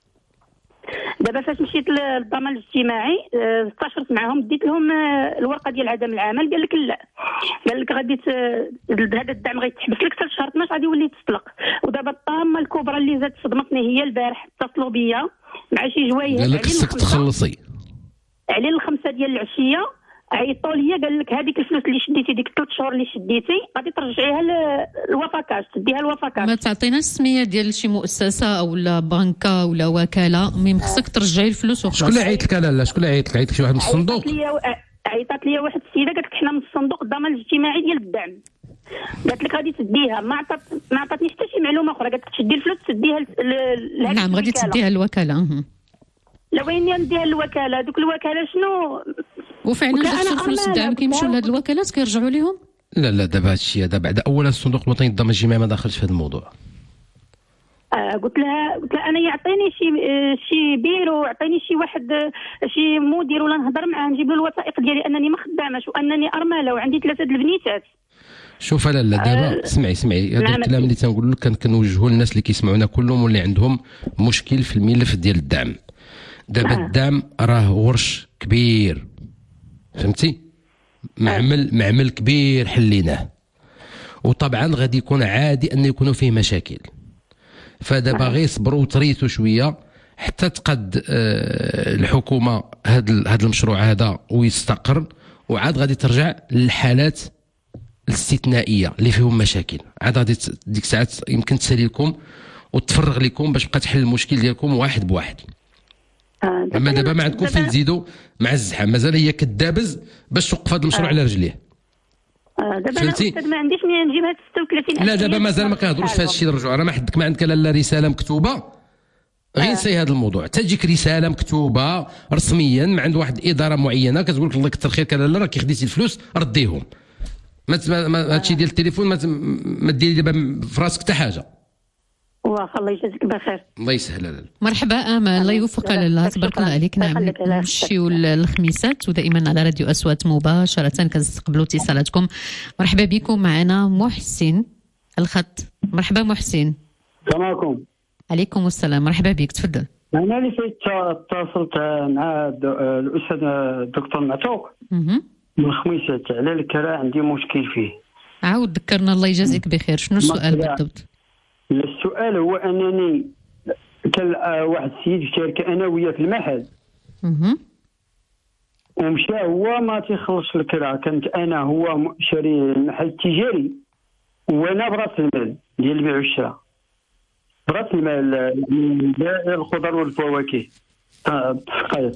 دابا فاش مشيت للضمان الاجتماعي استشرت معاهم ديت لهم الورقه ديال عدم العمل. قال لك لا قال لك غادي هذا الدعم غيتحبس لك حتى شهر اثناش غادي يولي تطلق. ودابا الطامه الكبرى اللي زادت صدمتني هي البارح اتصلوا بيا مع شي جوايه قال لك خصك تخلصي على الخمسه ديال العشيه. عيطوا لي قال لك هذيك الفلوس اللي شديتي ديك ثلاث شهور اللي شديتي غادي ترجعيها للوفاكاش تديها للوفاكاش. ما تعطيناش السميه ديال شي مؤسسه او لا بنكه ولا وكاله مي خصك ترجعي الفلوس وخلاص. شكون اللي عيط لك؟ لا لا شكون اللي عيط لك؟ عيط لك شي واحد من الصندوق؟ عيطات لي واحد السيده قالت لك حنا من الصندوق الضمان الاجتماعي ديال الدعم. قالت لك غادي تديها ما عطات ما عطاتنيش حتى شي معلومه اخرى. قالت لك تشدي الفلوس تديها ل... نعم غادي تديها للوكاله. لا وين نديها للوكاله؟ دوك الوكاله شنو وفعلا داك الفلوس الدعم كيمشيو لهاد الوكالات كيرجعوا لهم؟ لا لا دابا هادشي هذا بعد اولا الصندوق الوطني للضمان الاجتماعي ما داخلش في هذا الموضوع. آه قلت لها قلت لها انا يعطيني شي شي بيرو يعطيني شي واحد شي مدير ولا نهضر معاه نجيب له الوثائق ديالي انني ما خداماش وانني ارمله وعندي ثلاثه د البنيتات. شوف لا لا دابا اسمعي اسمعي هذا الكلام اللي تنقول لك كنوجهوا للناس اللي كيسمعونا كلهم واللي عندهم مشكل في الملف ديال الدعم. دابا آه. الدعم راه ورش كبير فهمتي؟ معمل معمل كبير حليناه وطبعا غادي يكون عادي ان يكونوا فيه مشاكل. فدابا غير صبروا وتريثوا شويه حتى تقد آه الحكومه هذا هذا المشروع هذا ويستقر وعاد غادي ترجع للحالات الاستثنائيه اللي فيهم مشاكل. عاد غادي ديك الساعات يمكن تسالي لكم وتفرغ لكم باش بقى تحل المشكل ديالكم واحد بواحد. آه اما دابا ما عندكم فين تزيدوا مع الزحام. مازال هي كدابز باش توقف هذا المشروع آه. على رجليه. آه دابا انا استاذ ما عنديش منين نجيب هاد ستة وثلاثين. لا دابا مازال ما كنهضروش في هذا الشيء الرجوع. راه ما حدك ما عندك لا رساله مكتوبه غير نسي آه. هذا الموضوع. تجيك رساله مكتوبه رسميا من عند واحد الاداره معينه كتقول لك الله يكثر خيرك لا راكي خديتي الفلوس رديهم. ما هادشي ديال التليفون ما, ما ديري دابا في راسك حتى حاجه. واخا الله يجازيك بخير. الله يسهل لاله. مرحبا امل الله يوفق لاله تبارك الله عليك. نعم نمشيو للخميسات ودائما على راديو اصوات مباشره كنستقبلوا اتصالاتكم. مرحبا بكم. معنا محسن الخط. مرحبا محسن. السلام عليكم. عليكم السلام. مرحبا بك تفضل. انا اللي فايت اتصلت مع الاستاذ الدكتور معتوق الخميسات على الكرا عندي مشكل فيه. عاود ذكرنا الله يجازيك بخير، شنو السؤال بالضبط؟ السؤال هو انني كان واحد السيد في شركه انا وياه في المحل اها ومشى هو ما تيخلصش الكرا، كنت انا هو شاري المحل التجاري وانا براس المال ديال البيع والشراء، براس المال بيع الخضر والفواكه تفقيت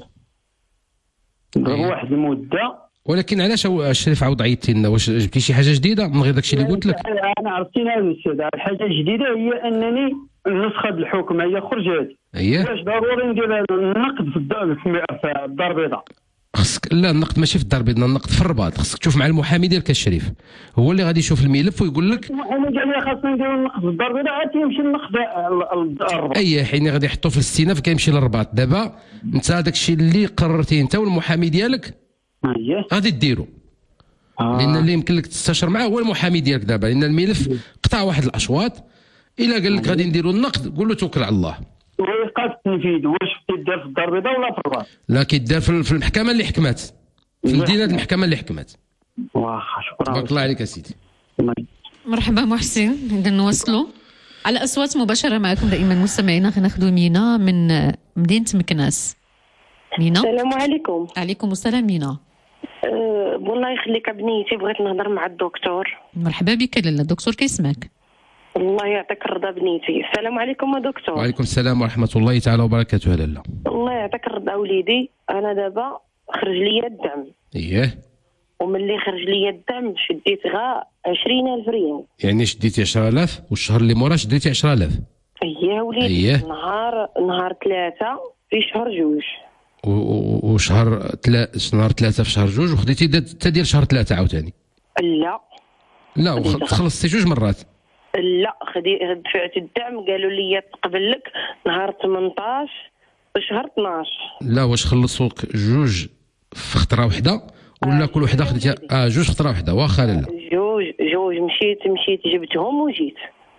ضرب واحد المده. ولكن علاش الشريف عاود عيطتي لنا؟ واش جبتي شي حاجه جديده من غير داكشي اللي قلت لك؟ انا عرفتينا الاستاذ، الحاجه الجديده هي انني النسخه د الحكم هي خرجت. اييه واش ضروري ندير النقد في الدار في الدار البيضاء؟ خصك لا، النقد ماشي في الدار البيضاء، النقد في الرباط. خصك تشوف مع المحامي ديالك الشريف، هو اللي غادي يشوف الملف ويقول لك. المحامي قال لي خاصنا نديروا النقد في الدار البيضاء، عاد يمشي النقد للرباط. اي حين غادي يحطوه في الاستئناف كيمشي للرباط. دابا انت هذاك الشيء اللي قررتيه انت والمحامي ديالك اييه غادي ديروا. آه. لان اللي يمكن لك تستشر معاه هو المحامي ديالك دابا، لان الملف قطع واحد الاشواط. الا قال لك غادي نديروا النقد قول له توكل على الله. ويقاس التنفيذ واش كيدار في الدار البيضاء ولا في الرباط؟ لا كيدار في المحكمه اللي حكمات، في مدينه المحكمه اللي حكمت. واخا شكرا. بارك الله عليك يا سيدي. مرحبا محسن، اذا نواصلوا على اصوات مباشره معكم دائما مستمعينا. غناخذوا مينا من مدينه مكناس. مينا السلام عليكم. عليكم السلام مينا. أه والله يخليك بنيتي، بغيت نهضر مع الدكتور. مرحبا بك لاله، الدكتور كيسمعك. الله يعطيك الرضا بنيتي. السلام عليكم يا دكتور. وعليكم السلام ورحمه الله تعالى وبركاته. لاله الله يعطيك الرضا وليدي، انا دابا خرج لي الدعم. اييه وملي خرج لي الدعم شديت غا عشرين ألف ريال. يعني شديتي عشرة آلاف والشهر اللي موراه شديتي عشرة آلاف. اييه وليدي. أيه. نهار نهار ثلاثة في شهر جوج وشهر تلا... نهار ثلاثة في شهر جوج وخديتي حتى ديال شهر ثلاثة عاوتاني. لا لا وخلصتي جوج مرات. لا خدي دفعت الدعم قالوا لي تقبل لك نهار ثمنطاش في شهر اثناش. لا واش خلصوك جوج في خطره واحده ولا آه كل وحده خديتها؟ اه جوج خطره واحده. واخا لا جوج جوج مشيت مشيت جبتهم وجيت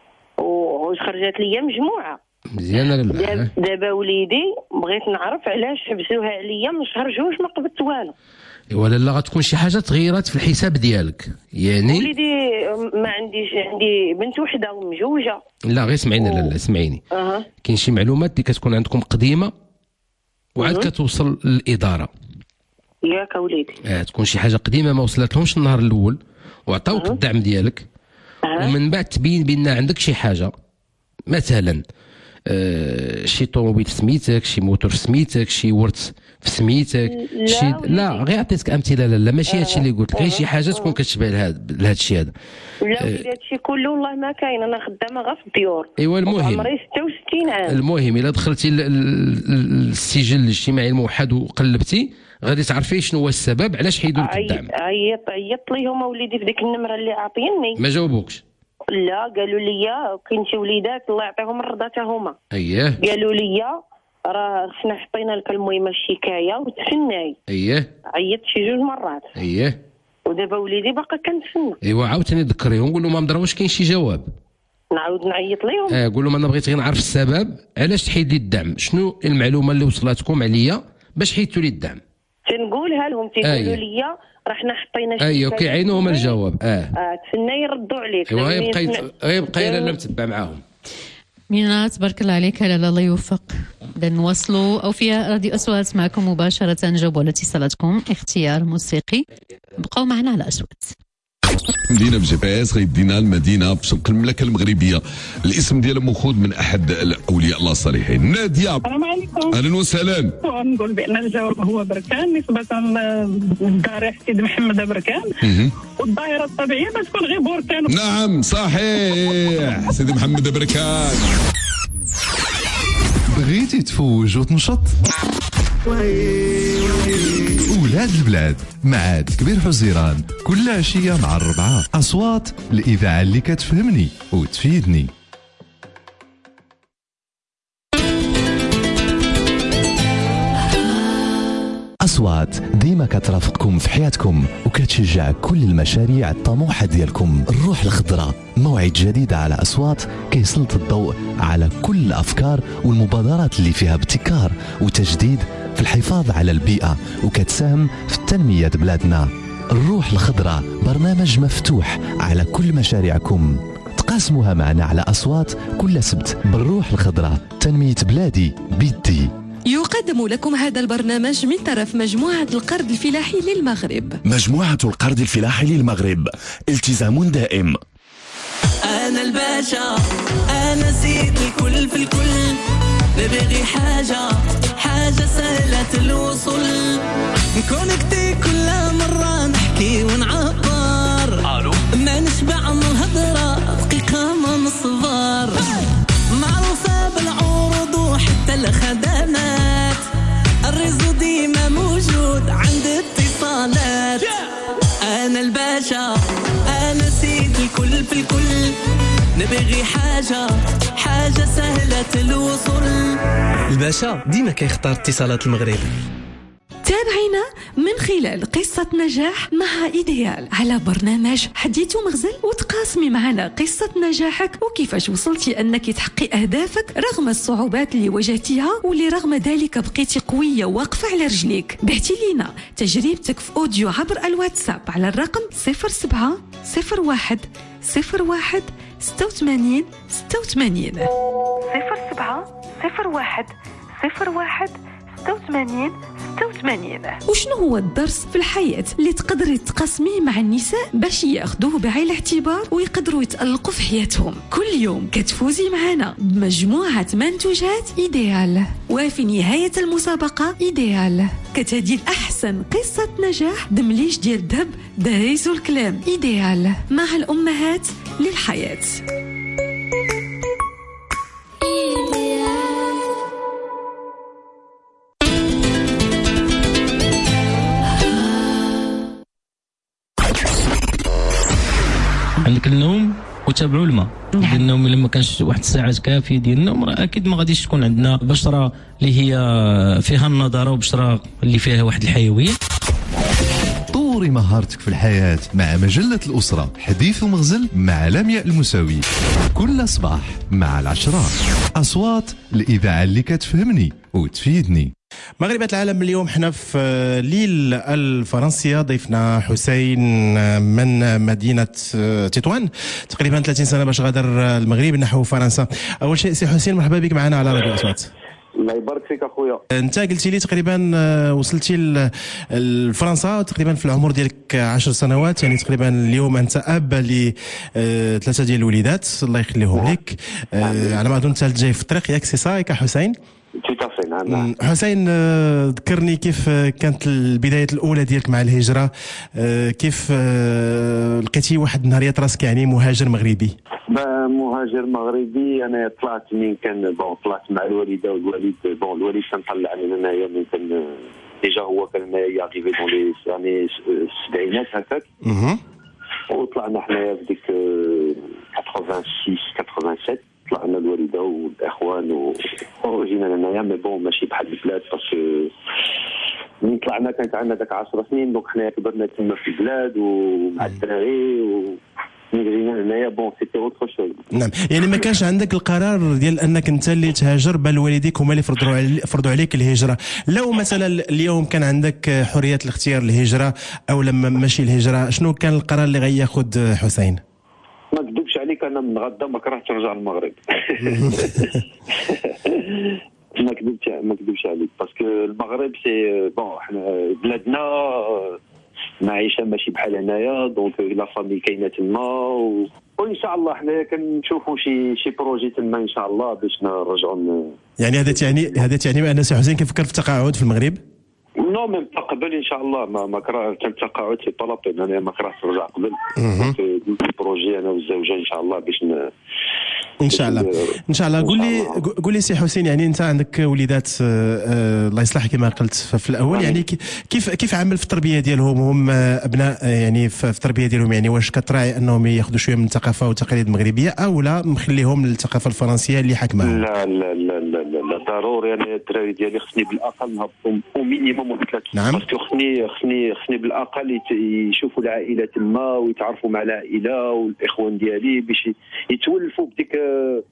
وخرجت لي مجموعه مزيانه. لا دابا وليدي بغيت نعرف علاش حبسوها عليا من شهر جوج ما قبضت والو. ولا لا غتكون شي حاجه تغيرات في الحساب ديالك يعني. وليدي ما عنديش، عندي بنت وحده ومجوجه. لا غير سمعيني. لا لا سمعيني. أه. كاين شي معلومات اللي كتكون عندكم قديمه وعاد كتوصل للاداره. ياك وليدي. اه تكون شي حاجه قديمه ما وصلت لهمش النهار الاول وعطاوك أه. الدعم ديالك. أه. ومن بعد تبين بان عندك شي حاجه، مثلا آه شي طوموبيل في سميتك، شي موتور في سميتك، شي ورث في سميتك، لا شي لا غير عطيتك امثله. لا لا ماشي هادشي اللي قلت لك، غير شي حاجه تكون كتشبه لهذا لهذا الشيء هذا. لا وليدي هادشي كله والله ما كاين، انا خدامه غير في الديور. ايوا المهم عمري ستة وستين عام. المهم الا دخلتي للسجل الاجتماعي الموحد وقلبتي غادي تعرفي شنو هو السبب علاش حيدوا لك الدعم. عيط عيطت ليهم وليدي في ديك النمره اللي عاطيني. ما جاوبوكش؟ لا قالوا لي كاين شي وليدات الله يعطيهم الرضا حتى هما. اييه قالوا لي راه حنا حطينا لك المهم الشكايه وتسناي. اييه عيطت شي جوج مرات. اييه ودابا وليدي باقا كنتسنى. ايوا عاوتاني ذكريهم قول لهم ما مضراوش كاين شي جواب. نعاود نعيط ليهم. اه قول لهم انا بغيت غير نعرف السبب علاش تحيد لي الدعم، شنو المعلومه اللي وصلتكم عليا باش حيدتوا لي الدعم. تنقولها لهم تيقولوا لي راه حنا حطينا شي. ايوا كيعينوهم الجواب. اه اه تسنى يردوا عليك. ايوا غير بقيت غير بقى لاله متبع معاهم. مينا تبارك الله عليك لاله الله يوفق. اذا نواصلوا او فيها راديو اصوات معكم مباشره، نجاوبوا على اتصالاتكم. اختيار موسيقي، بقاو معنا على اصوات. مدينه بجي بي اس غيدينا المدينه بشرق المملكه المغربيه. الاسم ديالها مأخوذ من احد اولياء الله الصالحين. ناديه السلام عليكم. اهلا وسهلا. نقول بان الجواب هو بركان نسبه للضريح سيدي محمد بركان، والظاهره الطبيعيه تكون غير بركان. نعم صحيح سيدي محمد بركان. بغيتي تفوج وتنشط؟ ولاد البلاد مع كبير حزيران كل عشية مع الربعة. أصوات الإذاعة اللي كتفهمني وتفيدني. أصوات ديما كترافقكم في حياتكم وكتشجع كل المشاريع الطموحة ديالكم. الروح الخضراء موعد جديد على أصوات كيسلط الضوء على كل الأفكار والمبادرات اللي فيها ابتكار وتجديد في الحفاظ على البيئة وكتساهم في تنمية بلادنا. الروح الخضراء برنامج مفتوح على كل مشاريعكم، تقاسموها معنا على أصوات كل سبت. بالروح الخضراء تنمية بلادي بيدي. يقدم لكم هذا البرنامج من طرف مجموعة القرض الفلاحي للمغرب. مجموعة القرض الفلاحي للمغرب، التزام دائم. أنا الباشا، أنا سيد الكل في الكل، نبغي حاجة حاجة سهلة الوصول، نكونكتي كل مرة نحكي ونعبر، ألو ما نشبع من الهضرة دقيقة ما نصبر، معروفة بالعروض وحتى الخدمات، الرزق ديما موجود عند اتصالات. أنا الباشا، أنا سيد الكل في الكل، نبغي حاجة حاجة سهلة الوصول. الباشا ديما كيختار اتصالات المغرب. تابعينا من خلال قصة نجاح مع إيديال على برنامج حديث ومغزل، وتقاسمي معنا قصة نجاحك وكيفاش وصلتي أنك تحققي أهدافك رغم الصعوبات اللي واجهتيها، واللي رغم ذلك بقيتي قوية واقفة على رجليك. بعتي لينا تجربتك في أوديو عبر الواتساب على الرقم صفر سبعة صفر واحد صفر واحد ستة وثمانين ستة وثمانين صفر سبعة صفر واحد صفر واحد ستة وثمانين ستة وثمانين. وشنو هو الدرس في الحياة اللي تقدري تقاسميه مع النساء باش ياخذوه بعين الاعتبار ويقدروا يتألقوا في حياتهم؟ كل يوم كتفوزي معنا بمجموعة منتوجات إيديال، وفي نهاية المسابقة إيديال كتهدي الأحسن قصة نجاح دمليش ديال الذهب دايز الكلام. إيديال مع الأمهات للحياة. عندك النوم وتابعوا الماء. نعم. النوم الا ما كانش واحد الساعات كافيه ديال النوم راه اكيد ما غاديش تكون عندنا بشره اللي هي فيها النضاره وبشره اللي فيها واحد الحيويه. طوري مهارتك في الحياة مع مجلة الأسرة حديث ومغزل مع لمياء المساوي كل صباح مع العشرة. أصوات الإذاعة اللي كتفهمني وتفيدني. مغربات العالم اليوم حنا في ليل الفرنسية. ضيفنا حسين من مدينة تطوان، تقريبا ثلاثين سنة باش غادر المغرب نحو فرنسا. أول شيء سي حسين مرحبا بك معنا على راديو أصوات. الله يبارك فيك اخويا. انت قلتي لي تقريبا وصلتي لفرنسا تقريبا في العمر ديالك عشر سنوات، يعني تقريبا اليوم انت اب لثلاثه ديال الوليدات الله يخليهم لك. على ما اظن انت جاي في الطريق ياك سي صايك حسين؟ توتافي نعم. حسين ذكرني كيف كانت البدايات الاولى ديالك مع الهجره، كيف لقيتي واحد النهار راسك يعني مهاجر مغربي؟ مهاجر مغربي انا طلعت من كان بون طلعت مع الوالده والوالد. بون الوالد كان طلعني هنايا من كان ديجا هو كان هنايا اريفي دون لي يعني السبعينات هكاك، وطلعنا حنايا في ديك ستة وثمانين سبعة وثمانين طلعنا الوالده والاخوان وجينا لهنايا. مي بون ماشي بحال البلاد باسكو من طلعنا كانت عندنا داك عشر سنين، دونك حنايا كبرنا تما في البلاد ومع الدراري و جينا هنايا بون سيتي اوتر شوز. نعم، يعني ما كانش عندك القرار ديال انك انت اللي تهاجر، بل والديك هما اللي فرضوا فرضوا عليك الهجره. لو مثلا اليوم كان عندك حريه الاختيار الهجره او لما ماشي الهجره، شنو كان القرار اللي غياخذ حسين؟ ما نكذبش عليك انا من غدا ما كرهتش نرجع للمغرب. ما كذبتش ما كذبش عليك باسكو المغرب سي بون حنا بلادنا معيشه ماشي بحال هنايا، دونك لا فامي كاينه تما و... وان شاء الله حنايا كنشوفوا شي شي بروجي تما ان شاء الله باش نرجعوا. يعني هذا تعني هذا تعني بان سي حسين كيفكر في التقاعد في المغرب؟ نو ميم با قبل ان شاء الله ما ما كره كان التقاعد في طلب، انا ما كرهتش نرجع قبل. دونك بروجي انا والزوجه ان شاء الله باش ن... ان شاء الله ان شاء الله. قول لي قول لي سي حسين، يعني انت عندك وليدات الله يصلح كما قلت في الاول، يعني كيف كيف عمل في التربيه ديالهم؟ هم ابناء يعني في التربيه ديالهم، يعني واش كتراعي انهم ياخذوا شويه من الثقافه والتقاليد المغربيه او لا مخليهم للثقافه الفرنسيه اللي حاكمه؟ لا لا لا لا لا ضروري. انا الدراري ديالي خصني بالاقل نهبطهم او مينيموم ثلاث. نعم. باسكو خصني خصني خصني بالاقل يشوفوا العائله تما ويتعرفوا مع العائله والاخوان ديالي باش يتولفوا بديك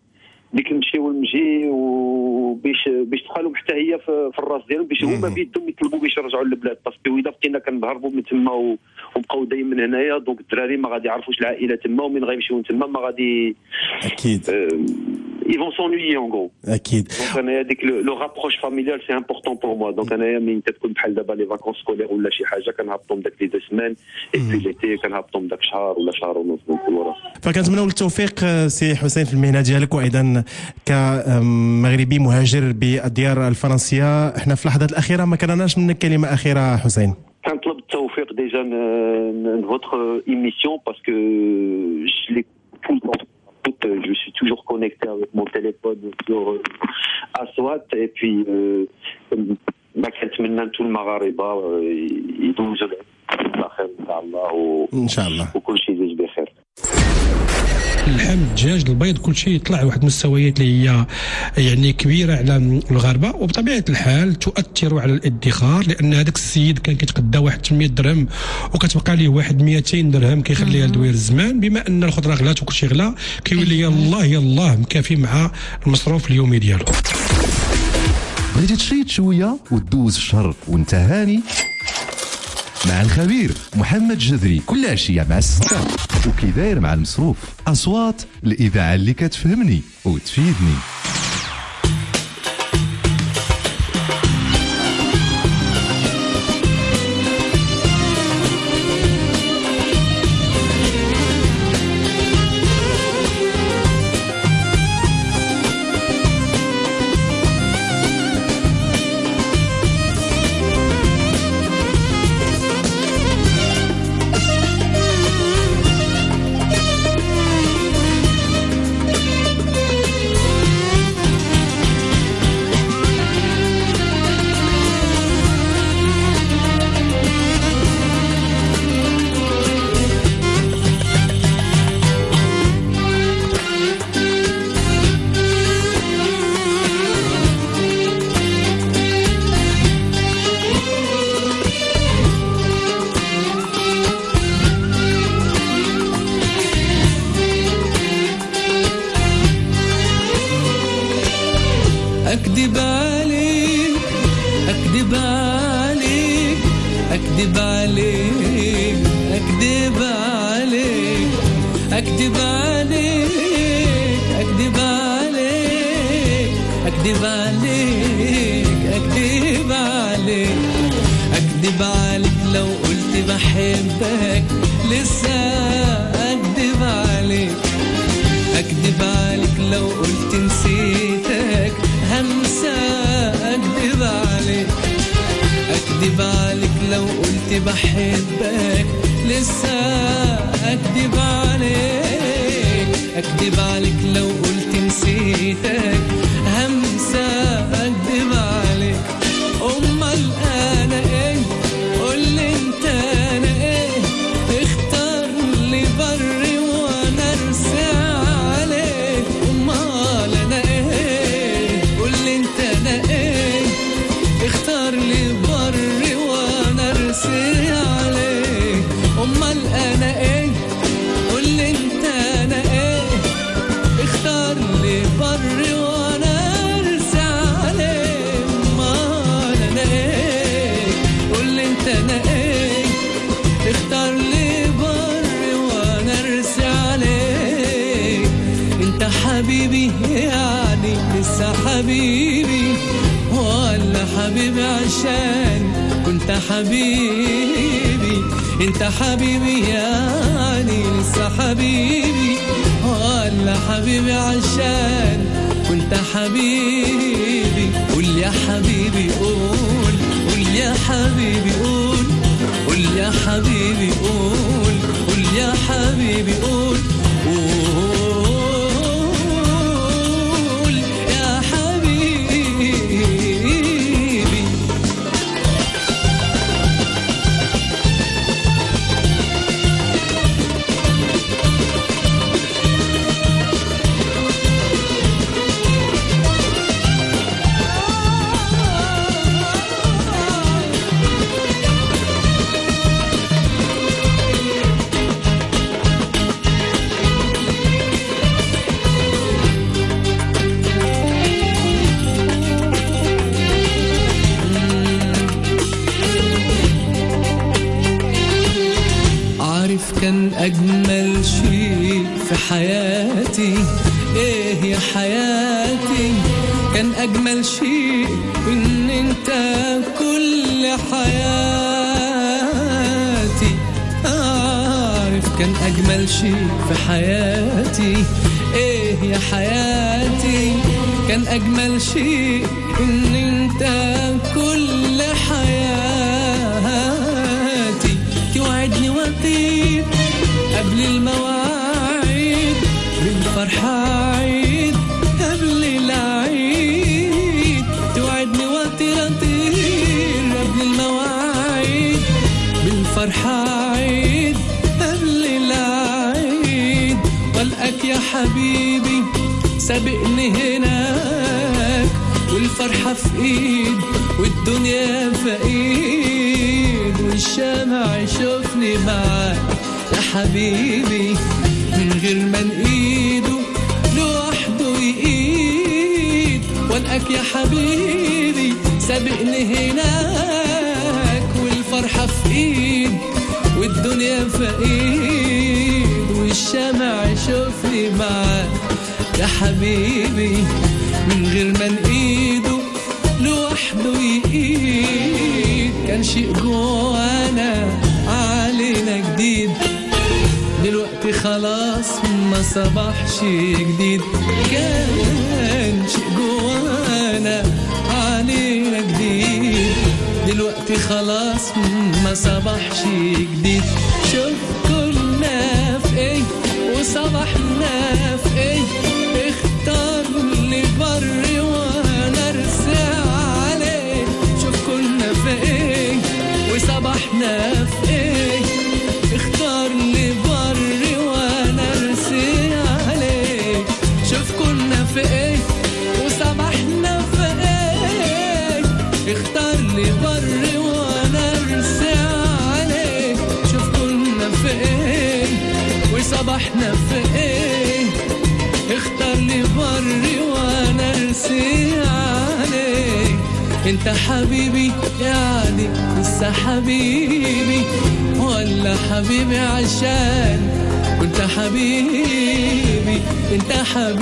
ديك نمشي ونجي وباش باش تخالهم حتى هي في, في الراس ديالهم باش هما بيدهم يطلبوا باش يرجعوا للبلاد، باسكو اذا بقينا كنهربوا من تما ونبقاو دايما من هنايا دونك الدراري ما غادي يعرفوش العائله تما، ومن غيمشيو تما ما غادي اكيد ils vont s'ennuyer en gros. اكيد. دونك انا هذيك لو رابروش فاميليال سي امبورطون بور موا. دونك انايا من تتكون بحال دابا لي فاكونس سكولير ولا شي حاجه كنهبطهم داك لي دو سمان اي بي ليتي كنهبطهم داك شهر ولا شهر ونص ورا. فكنتمنوا التوفيق سي حسين في المهنه ديالك، وايضا كمغربي مهاجر بالديار الفرنسيه. احنا في اللحظات الاخيره ما كرهناش منك كلمه اخيره حسين. كنطلب التوفيق ديجا نفوتر ايميسيون باسكو je l'ai tout le temps. Je suis toujours connecté avec mon téléphone sur Aswat et puis ما كنتمنى لكل المغاربه يدوزوا بخير ان شاء الله ان شاء الله وكل شيء يجي بخير. اللحم الدجاج البيض كل شيء يطلع واحد المستويات اللي هي يعني كبيره على الغربه، وبطبيعه الحال تؤثر على الادخار، لان هذاك السيد كان كيتقدى واحد ثمانمية درهم وكتبقى ليه واحد مئتين درهم كيخليها لدوير الزمان. بما ان الخضره غلات وكل شيء غلا كيولي يلاه يلاه مكافي مع المصروف اليومي ديالو. بغيتي تشيط شويه وتدوز في الشهر وانت هاني مع الخبير محمد جذري كل عشيه مع الستة وكي داير مع المصروف. اصوات الاذاعه اللي كتفهمني وتفيدني. أكذب عليك أكذب عليك أكذب عليك أكذب عليك أكذب عليك أكذب عليك أكذب عليك أكذب عليك أكذب عليك لو قلت بحبك لسه أكذب عليك أكذب عليك لو قلت نسيتك همسة أكذب عليك أكذب عليك لو قلت بحبك لسه أكذب عليك أكذب عليك لو قلت نسيتك همسة أكذب عليك. أمال أنا إيه قولي أنت أنا إيه اختار لي بري وأنا أرسى عليك. أمال أنا إيه قولي أنت أنا إيه اختار لي بري وأنا أرسى عليك. أمال أنا إيه قولي أنت أنا إيه اختار لي بري وأنا أرسى عليك. أمال أنا إيه قولي أنت أنا إيه اختار لي بري وأنا أرسى عليك. أنت حبيبي يعني لسه حبيبي ولا حبيبي عشان كنت حبيبي. انت حبيبي يعني لسه حبيبي ولا حبيبي عشان كنت حبيبي. قول يا حبيبي قول قول يا حبيبي قول قول يا حبيبي قول قول يا حبيبي قول قول يا حبيبي. ايه يا حياتي كان اجمل شيء ان انت كل حياتي. اعرف كان اجمل شيء في حياتي ايه يا حياتي كان اجمل شيء ان انت كل حياتي. توعدني واطير قبل المواعيد بالفرحة عيد قبل العيد. توعدني واطير اطير قبل المواعيد بالفرحة عيد قبل العيد. والقاك يا حبيبي سابقني هناك والفرحة في ايد والدنيا في ايد والشمع يشوفني معاك يا حبيبي من غير ما نقيده لوحده يقيد. والقاك يا حبيبي سابقني هناك والفرحة في ايد والدنيا في ايد والشمع يشوفني معاك يا حبيبي من غير ما نقيده لوحده يقيد. كان شيء جوانا علينا جديد دلوقتي خلاص ما صبحش جديد. كان شيء جوانا علينا جديد دلوقتي خلاص ما صبحش جديد. شوف كنا في ايه وصبحنا في ايه. اختار لي بر وانا ارسى عليه. شوف كنا في ايه وصبحنا في ايه. اختار لي بر وانا ارسى عليه. شوف كنا في ايه وصبحنا في ايه. اختار لي بر وانا ارسى عليه. شوف كنا في ايه وصبحنا في ايه. اختار لي بر وانا ارسي عليه. انت حبيبي يعني لسه حبيبي ولا حبيبي عشان كنت حبيبي. انت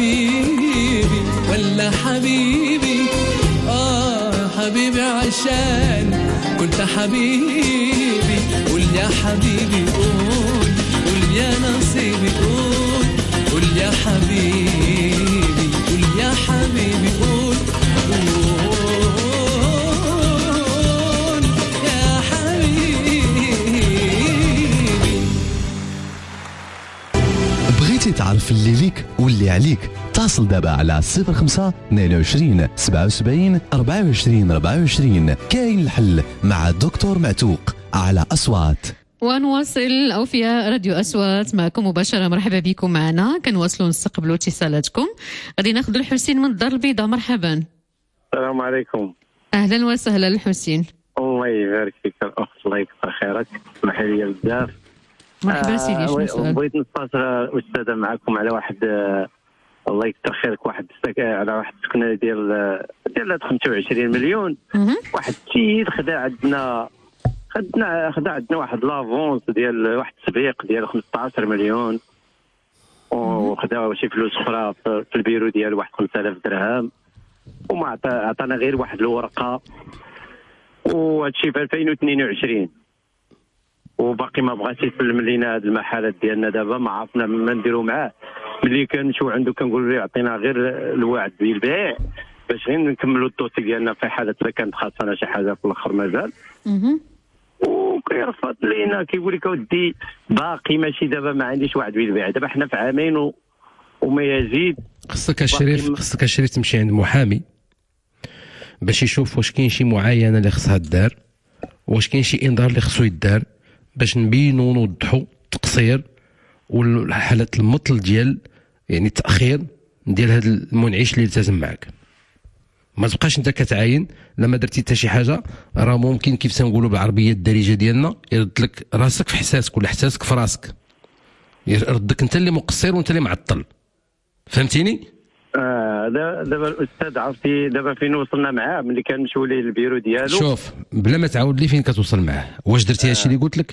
حبيبي ولا حبيبي اه حبيبي عشان كنت حبيبي. قول يا حبيبي قول قول يا نصيبي قول قول يا حبيبي قول يا حبيبي قول قول يا حبيبي. بغيتي تعرف اللي ليك واللي عليك اتصل دابا على صفر خمسة اثنين وعشرين سبعة وسبعين أربعة وعشرين أربعة وعشرين. كاين الحل مع دكتور معتوق على أصوات. ونواصل أوفياء راديو أصوات معكم مباشرة. مرحبا بكم معنا. كنواصلوا نستقبلوا اتصالاتكم. غادي ناخذ الحسين من الدار البيضاء. مرحبا. السلام عليكم. أهلا وسهلا الحسين. الله يبارك فيك الأخت الله يكثر خيرك. اسمحي لي بزاف. مرحبا سيدي. شنو السؤال؟ بغيت نستفسر أستاذة معكم على واحد الله يكثر خيرك واحد على واحد السكنة ديال ديال خمسة وعشرين مليون. واحد السيد خدا عندنا خدنا خدا عندنا واحد لافونس ديال واحد التسبيق ديال خمسة عشر مليون وخدا شي فلوس اخرى في البيرو ديال واحد خمسة آلاف درهم وما عطانا غير واحد الورقه وهادشي في ألفين واثنين وعشرين وباقي ما بغاش يسلم لينا هاد المحلات ديالنا. دابا ما عرفنا ما نديرو معاه. ملي كنمشيو عنده كنقول له يعطينا غير الوعد بالبيع باش غير نكملوا الدوسي ديالنا في حاله كانت خاصنا شي حاجه في الاخر مازال. وكيرفض لينا كيقول لك اودي باقي ماشي دابا ما عنديش وعد بالبيع. دابا حنا في عامين و... وما يزيد. خصك الشريف خصك الشريف تمشي عند محامي باش يشوف واش كاين شي معاينه اللي خصها دار واش كاين شي انذار اللي خصو يدار باش نبينوا ونوضحوا التقصير والحاله المطل ديال يعني التاخير ديال هذا المنعش اللي التزم معك. ما تبقاش انت كتعاين لما درتي حتى شي حاجه راه ممكن كيف تنقولوا بالعربيه الدارجه ديالنا يرد لك راسك في حساسك ولا حساسك في راسك. يردك انت اللي مقصر وانت اللي معطل. فهمتيني؟ اه دابا الاستاذ عرفتي دابا فين وصلنا معاه ملي كنمشيو ليه البيرو ديالو. شوف بلا ما تعاود لي فين كتوصل معاه. واش درتي هادشي اللي قلت لك؟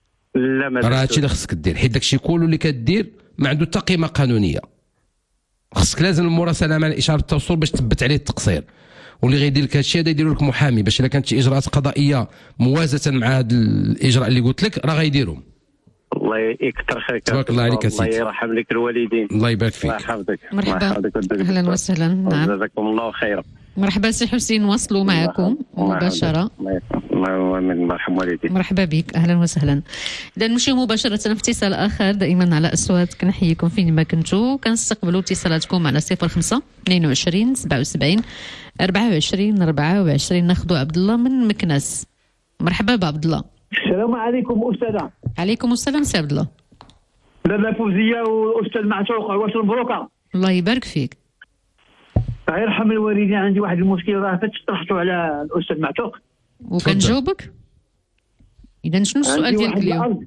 لا ما راه هادشي اللي خصك دير حيت داكشي كله اللي كدير ما عنده حتى قيمه قانونيه. خصك لازم المراسله مع الاشاره التوصل باش تثبت عليه التقصير، واللي غيدير لك هادشي هذا يديروا لك محامي، باش الا كانت شي اجراءات قضائيه موازاه مع هذا الاجراء اللي قلت لك راه غيديرهم. الله يكثر خيرك. تبارك الله عليك الله سيدي. يرحم لك الوالدين. الله يبارك فيك. الله يحفظك. مرحبا. اهلا وسهلا. نعم. جزاكم الله خيرا. مرحبا سي حسين، نواصلوا معكم مباشره. الله يرحم والديك. مرحبا بك، اهلا وسهلا. اذا نمشيو مباشره في اتصال اخر دائما على اصوات، كنحييكم فين ما كنتوا، كنستقبلوا اتصالاتكم على صفر خمسة اثنين وعشرين سبعة وسبعين أربعة وعشرين أربعة وعشرين. ناخذوا عبد الله من مكناس. مرحبا بعبد الله. السلام عليكم استاذه. عليكم السلام سي عبد الله. لاله فوزيه واستاذ معتوق، واش مبروكه. الله يبارك فيك. الله يرحم الوالدين. عندي واحد المشكل راه طرحته على الاستاذ معتوق وكنجاوبك. اذا شنو السؤال ديالك اليوم؟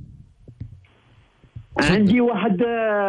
عندي واحد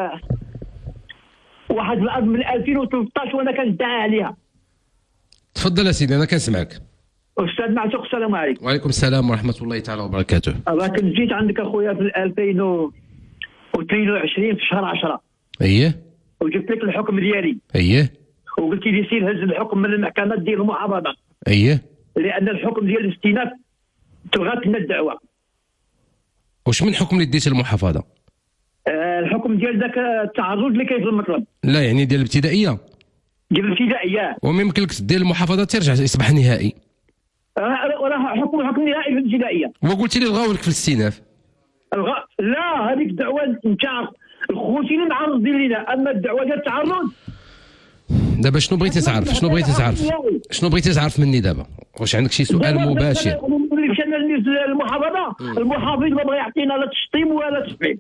واحد الارض من ألفين وثلاثطاش وانا كندعي عليها. تفضل يا سيدي انا كنسمعك. استاذ معتوق السلام عليكم. وعليكم السلام ورحمه الله تعالى وبركاته. راه كنت جيت عندك اخويا في ألفين واثنين وعشرين في شهر عشرة. اييه. وجبت لك الحكم ديالي. اييه. وقلت لي سير هز الحكم من المحكمه ديال المعارضه. اييه. لان الحكم ديال الاستئناف تلغات لنا الدعوه. واش من حكم اللي ديتي المحافظه؟ آه الحكم ديال ذاك التعرض اللي كاين في المطلب. لا يعني ديال الابتدائيه. ديال الابتدائيه. وما يمكن لك دير المحافظه ترجع يصبح نهائي. راه حكم حكم نهائي في الابتدائيه. وقلتي لي الغاو لك في الاستئناف. الغ... لا هذيك الدعوه نتاع خوتي اللي معرضين لينا، اما الدعوه ديال التعرض. دابا شنو بغيتي تعرف؟ شنو بغيتي تعرف؟ شنو بغيتي تعرف مني دابا؟ واش عندك شي سؤال مباشر؟ ملي مشينا للمحافظه المحافظ ما بغى يعطينا لا تشطيب ولا تشطيب.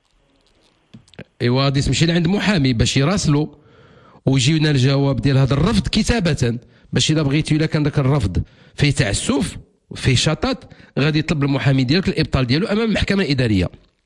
ايوا غادي تمشي لعند محامي باش يراسلو ويجينا الجواب ديال هذا الرفض كتابه، باش الا بغيتي الا كان ذاك الرفض فيه تعسف فيه شطط غادي يطلب المحامي ديالك الابطال ديالو امام المحكمه الاداريه.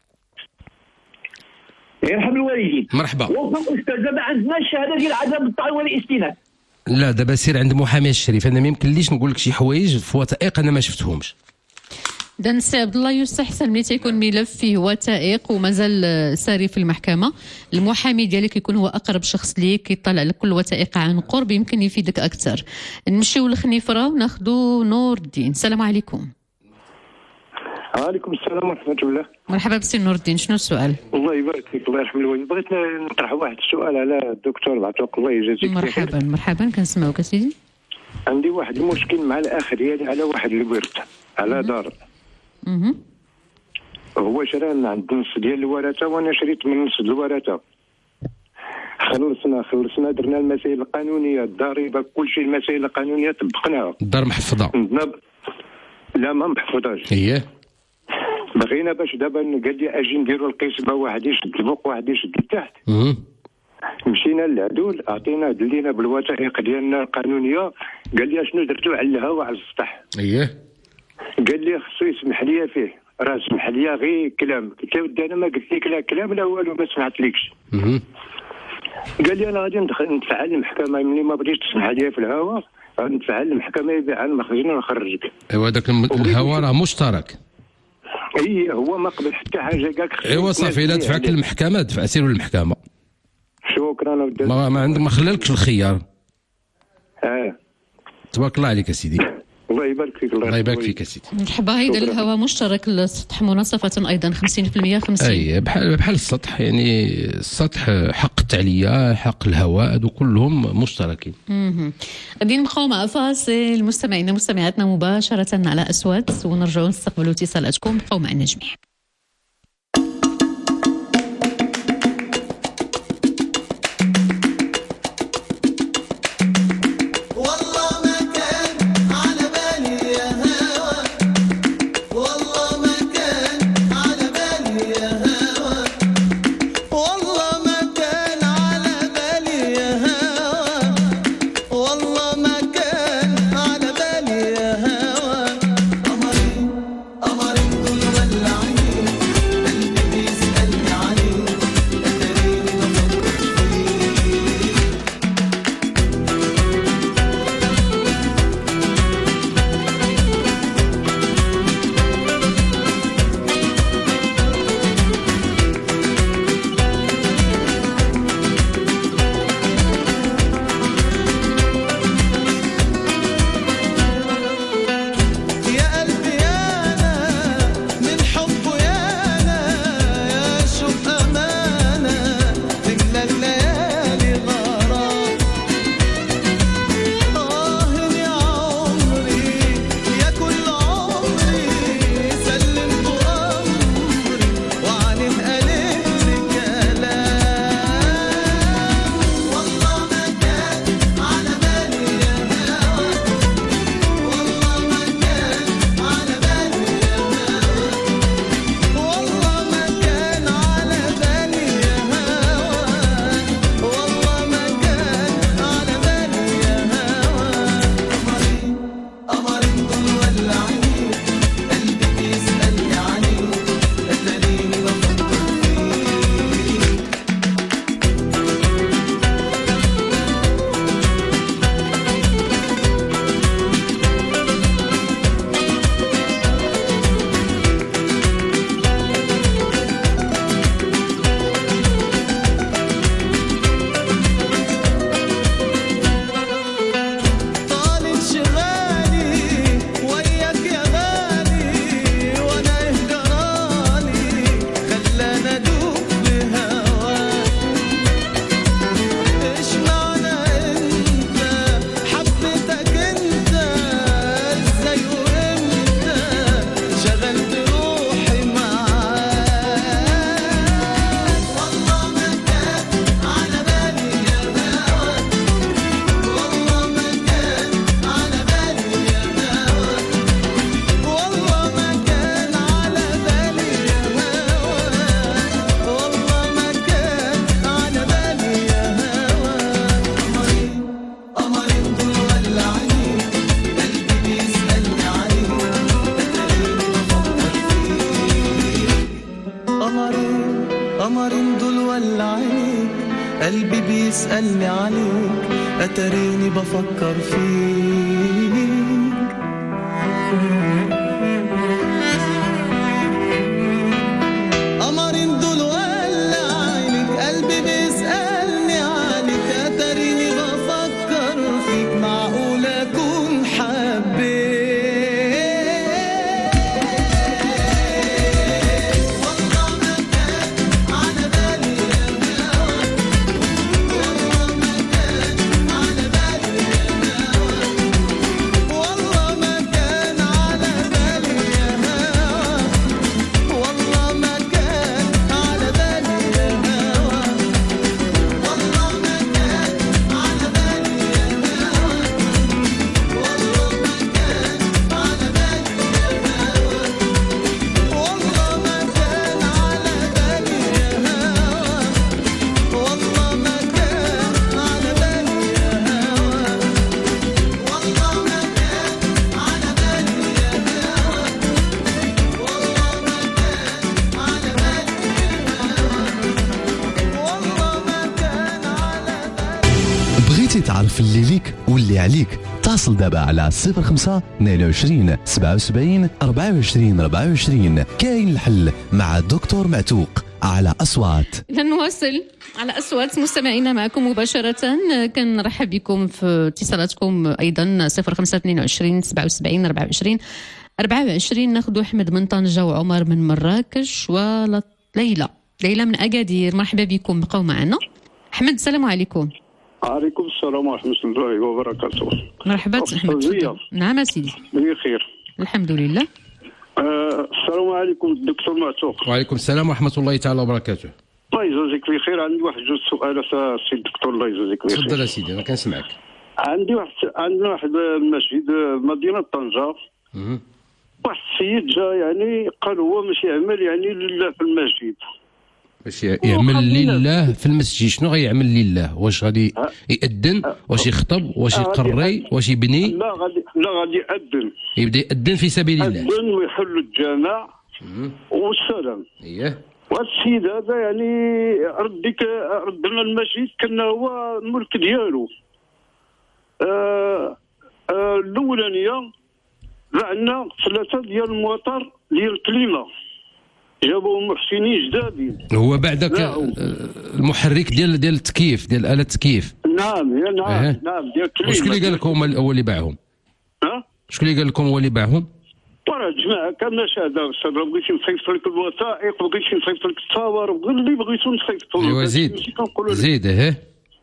يرحم الوالدين. مرحبا. استاذ دابا عندنا الشهاده ديال عدم الطعن والاستئناف. لا دابا سير عند محامي الشريف، انا ما يمكنليش نقول لك شي حوايج في وثائق انا ما شفتهمش. إذن سي عبد الله يستحسن ملي تيكون ملف فيه وثائق ومازال ساري في المحكمه، المحامي ديالك يكون هو اقرب شخص ليك كيطلع على كل الوثائق عن قرب، يمكن يفيدك اكثر. نمشيو لخنيفره وناخذوا نور الدين. السلام عليكم. وعليكم السلام ورحمه الله. مرحبا بسي نور الدين، شنو السؤال؟ الله يبارك فيك الله يرحم الوالدين. بغيت نطرح واحد السؤال على الدكتور معتوق الله يجازيك مرحبا خير. مرحبا كنسمعوك سيدي. عندي واحد المشكل مع الاخ ديالي على واحد الورث على دار. اها. هو شرا من عند نص ديال الورثه وانا شريت من نص الورثه. خلصنا خلصنا درنا المسائل القانونيه الضريبه كل شيء المسائل القانونيه طبقناها. الدار محفظه. لا ما محفوظاش. اييه. بغينا باش دابا قال لي اجي نديروا القسمه، واحد يشد الفوق واحد يشد لتحت. اها. مشينا للعدول اعطينا دلينا بالوثائق ديالنا القانونيه، قال لي شنو درتو على الهواء على السطح. اييه. قال لي خصو يسمح لي فيه، راه سمح لي غير كلام. قلت له ودي انا ما قلت لك لا كلام لا والو ما سمعتلكش. اها. قال لي انا غادي ندخل نتفاعل المحكمه، ملي ما بغيتش تسمح لي في الهواء غادي نتفاعل المحكمه يبيع المخرجين ونخرجك. ايوا داك الهواء راه مشترك. اي هو ما قبل حتى حاجه كاع. ايوا صافي الا دفعك للمحكمه دفع سيروا للمحكمه. شكرا اودي. ما ما عندك ما خلالكش الخيار. اه تبارك الله عليك يا سيدي. الله يبارك فيك. الله يبارك فيك يا سيدي. مرحبا. هيدا الهواء مشترك للسطح مناصفه ايضا خمسين بالمئة خمسين. اي بحال بحال السطح، يعني السطح حق التعليه حق الهواء هذو كلهم مشتركين. اها. غادي نبقاو مع فاصل مستمعينا مستمعاتنا مباشره على اصوات ونرجعوا نستقبلوا اتصالاتكم. بقاو معنا جميعا. قمرين قمرين دول ولعين بيسألني عليك أتريني بفكر فيك. قمرين دول ولا عينك قلبي بيسألني عليك أتريني بفكر فيك. معقول أكون حبيت تعرف اللي ليك واللي عليك. اتصل دابا على صفر خمسة اثنين وعشرين سبعة وسبعين أربعة وعشرين أربعة وعشرين. كاين الحل مع الدكتور معتوق على أصوات. نواصل على أصوات مستمعينا معكم مباشرة. كنرحب بكم في اتصالاتكم أيضا صفر خمسة اثنين وعشرين سبعة وسبعين أربعة وعشرين أربعة وعشرين. ناخذ أحمد من طنجة وعمر من مراكش وليلى ليلى من أكادير. مرحبا بكم، بقوا معنا. أحمد السلام عليكم. عليكم السلام ورحمة الله وبركاته. مرحبا أحمد. نعم سيدي. بخير الحمد لله. أه السلام عليكم الدكتور معتوق. وعليكم السلام ورحمة الله تعالى وبركاته. الله يجازيك بخير. عندي واحد جوج سؤال سي الدكتور، الله يجازيك بخير. تفضل يا سيدي أنا كنسمعك. عندي واحد عندنا واحد المسجد مدينة طنجة. مم. واحد السيد جا يعني قال هو ماشي يعمل يعني لله في المسجد. باش يعمل لله في المسجد. شنو غيعمل لله؟ واش غادي يأذن؟ واش يخطب؟ واش يقري؟ واش يبني؟ لا غادي لا غادي يأذن. يبدا يأذن في سبيل الله. يأذن ويحل الجامع والسلام. اييه. وهذا السيد هذا يعني ردك رد لنا المسجد كان هو الملك ديالو. آه آه الاولانيه عندنا ثلاثه ديال المواطر ديال الكليمه جابوا محسنين جدادين. هو بعدك المحرك ديال ديال التكييف ديال آلة التكييف. نعم يا نعم أه. نعم ديال الكليمه. وشكون اللي قال لكم هو اللي باعهم؟ ها؟ شكون اللي قال لكم هو اللي باعهم؟ وراه جماعه كامله شهاده استاذ. بغيتي نصيفط لك الوثائق، بغيتي نصيفط لك التصاور، اللي بغيتو نصيفطو لك. ايوا زيد زيد. اه